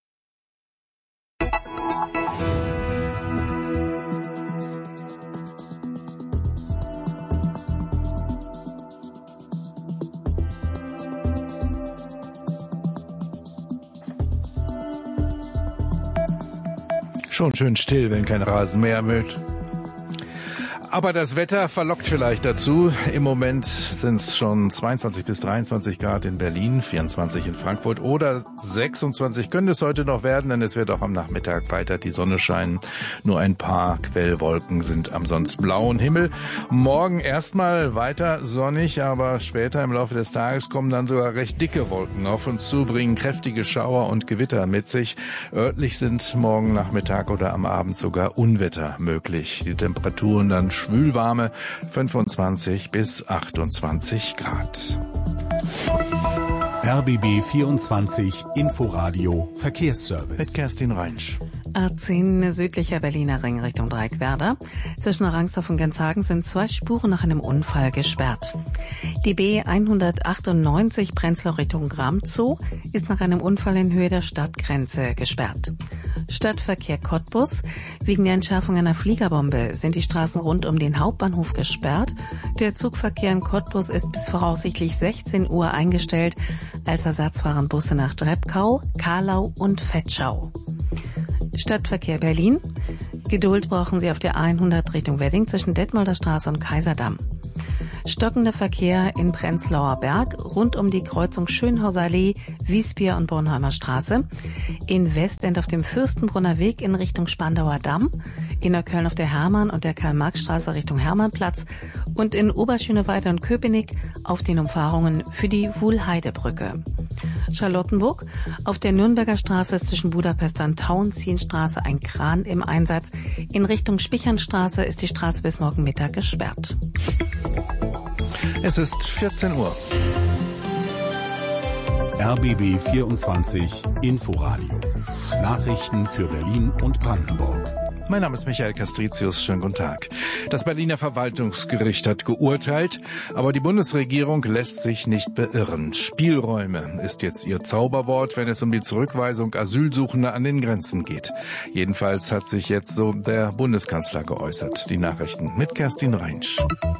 Schon schön still, wenn kein Rasenmäher mäht. Aber das Wetter verlockt vielleicht dazu. Im Moment sind es schon zweiundzwanzig bis dreiundzwanzig Grad in Berlin, vierundzwanzig in Frankfurt oder sechsundzwanzig können es heute noch werden, denn es wird auch am Nachmittag weiter die Sonne scheinen. Nur ein paar Quellwolken sind am sonst blauen Himmel. Morgen erstmal weiter sonnig, aber später im Laufe des Tages kommen dann sogar recht dicke Wolken auf uns zu, bringen kräftige Schauer und Gewitter mit sich. Örtlich sind morgen Nachmittag oder am Abend sogar Unwetter möglich. Die Temperaturen dann schwülwarme fünfundzwanzig bis achtundzwanzig Grad. R B B vierundzwanzig Inforadio Verkehrsservice. Mit Kerstin Reinsch. A zehn südlicher Berliner Ring Richtung Dreieckwerder. Zwischen Rangsdorf und Genshagen sind zwei Spuren nach einem Unfall gesperrt. Die B hundertachtundneunzig Prenzlau Richtung Gramzow ist nach einem Unfall in Höhe der Stadtgrenze gesperrt. Stadtverkehr Cottbus. Wegen der Entschärfung einer Fliegerbombe sind die Straßen rund um den Hauptbahnhof gesperrt. Der Zugverkehr in Cottbus ist bis voraussichtlich sechzehn Uhr eingestellt. Als Ersatz fahren Busse nach Drebkau, Kahlau und Vetschau. Stadtverkehr Berlin. Geduld brauchen Sie auf der hundert Richtung Wedding zwischen Detmolder Straße und Kaiserdamm. Stockender Verkehr in Prenzlauer Berg rund um die Kreuzung Schönhauser Allee, Wiesbier und Bornholmer Straße. In Westend auf dem Fürstenbrunner Weg in Richtung Spandauer Damm. In Neukölln auf der Hermann- und der Karl-Marx-Straße Richtung Hermannplatz. Und in Oberschöneweide und Köpenick auf den Umfahrungen für die Wuhlheidebrücke. Charlottenburg. Auf der Nürnberger Straße ist zwischen Budapester und Tauentzienstraße ein Kran im Einsatz. In Richtung Spichernstraße ist die Straße bis morgen Mittag gesperrt. Es ist vierzehn Uhr. R B B vierundzwanzig Inforadio. Nachrichten für Berlin und Brandenburg. Mein Name ist Michael Castricius. Schönen guten Tag. Das Berliner Verwaltungsgericht hat geurteilt, aber die Bundesregierung lässt sich nicht beirren. Spielräume ist jetzt ihr Zauberwort, wenn es um die Zurückweisung Asylsuchender an den Grenzen geht. Jedenfalls hat sich jetzt so der Bundeskanzler geäußert. Die Nachrichten mit Kerstin Reinsch.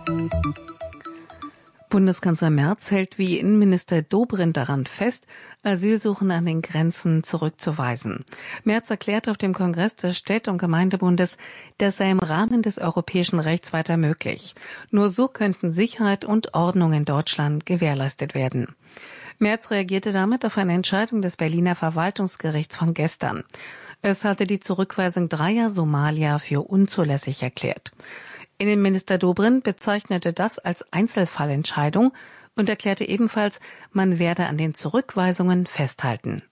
Bundeskanzler Merz hält wie Innenminister Dobrindt daran fest, Asylsuchende an den Grenzen zurückzuweisen. Merz erklärte auf dem Kongress des Städte- und Gemeindebundes, das sei im Rahmen des europäischen Rechts weiter möglich. Nur so könnten Sicherheit und Ordnung in Deutschland gewährleistet werden. Merz reagierte damit auf eine Entscheidung des Berliner Verwaltungsgerichts von gestern. Es hatte die Zurückweisung dreier Somalier für unzulässig erklärt. Innenminister Dobrindt bezeichnete das als Einzelfallentscheidung und erklärte ebenfalls, man werde an den Zurückweisungen festhalten.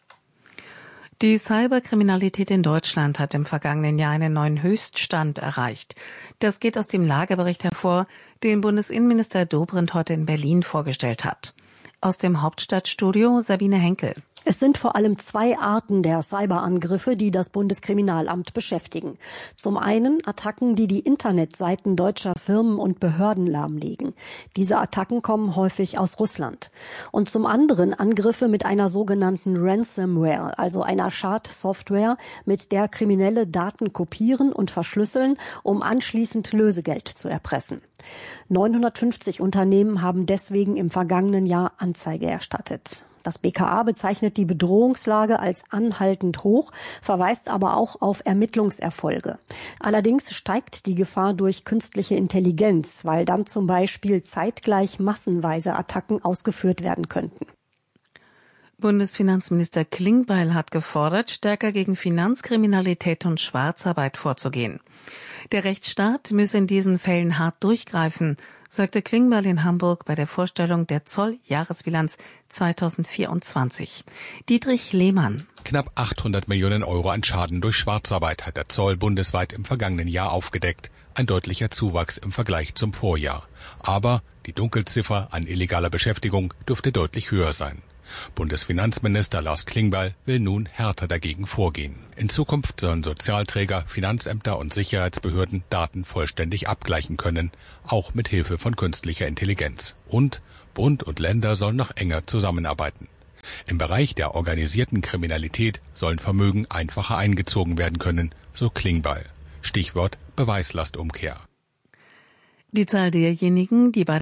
Die Cyberkriminalität in Deutschland hat im vergangenen Jahr einen neuen Höchststand erreicht. Das geht aus dem Lagebericht hervor, den Bundesinnenminister Dobrindt heute in Berlin vorgestellt hat. Aus dem Hauptstadtstudio Sabine Henkel. Es sind vor allem zwei Arten der Cyberangriffe, die das Bundeskriminalamt beschäftigen. Zum einen Attacken, die die Internetseiten deutscher Firmen und Behörden lahmlegen. Diese Attacken kommen häufig aus Russland. Und zum anderen Angriffe mit einer sogenannten Ransomware, also einer Schadsoftware, mit der Kriminelle Daten kopieren und verschlüsseln, um anschließend Lösegeld zu erpressen. neunhundertfünfzig Unternehmen haben deswegen im vergangenen Jahr Anzeige erstattet. Das B K A bezeichnet die Bedrohungslage als anhaltend hoch, verweist aber auch auf Ermittlungserfolge. Allerdings steigt die Gefahr durch künstliche Intelligenz, weil dann zum Beispiel zeitgleich massenweise Attacken ausgeführt werden könnten. Bundesfinanzminister Klingbeil hat gefordert, stärker gegen Finanzkriminalität und Schwarzarbeit vorzugehen. Der Rechtsstaat müsse in diesen Fällen hart durchgreifen, sagte Klingbeil in Hamburg bei der Vorstellung der Zoll-Jahresbilanz zweitausendvierundzwanzig. Dietrich Lehmann. Knapp achthundert Millionen Euro an Schaden durch Schwarzarbeit hat der Zoll bundesweit im vergangenen Jahr aufgedeckt. Ein deutlicher Zuwachs im Vergleich zum Vorjahr. Aber die Dunkelziffer an illegaler Beschäftigung dürfte deutlich höher sein. Bundesfinanzminister Lars Klingbeil will nun härter dagegen vorgehen. In Zukunft sollen Sozialträger, Finanzämter und Sicherheitsbehörden Daten vollständig abgleichen können, auch mit Hilfe von künstlicher Intelligenz. Und Bund und Länder sollen noch enger zusammenarbeiten. Im Bereich der organisierten Kriminalität sollen Vermögen einfacher eingezogen werden können, so Klingbeil. Stichwort Beweislastumkehr. Die Zahl derjenigen, die bei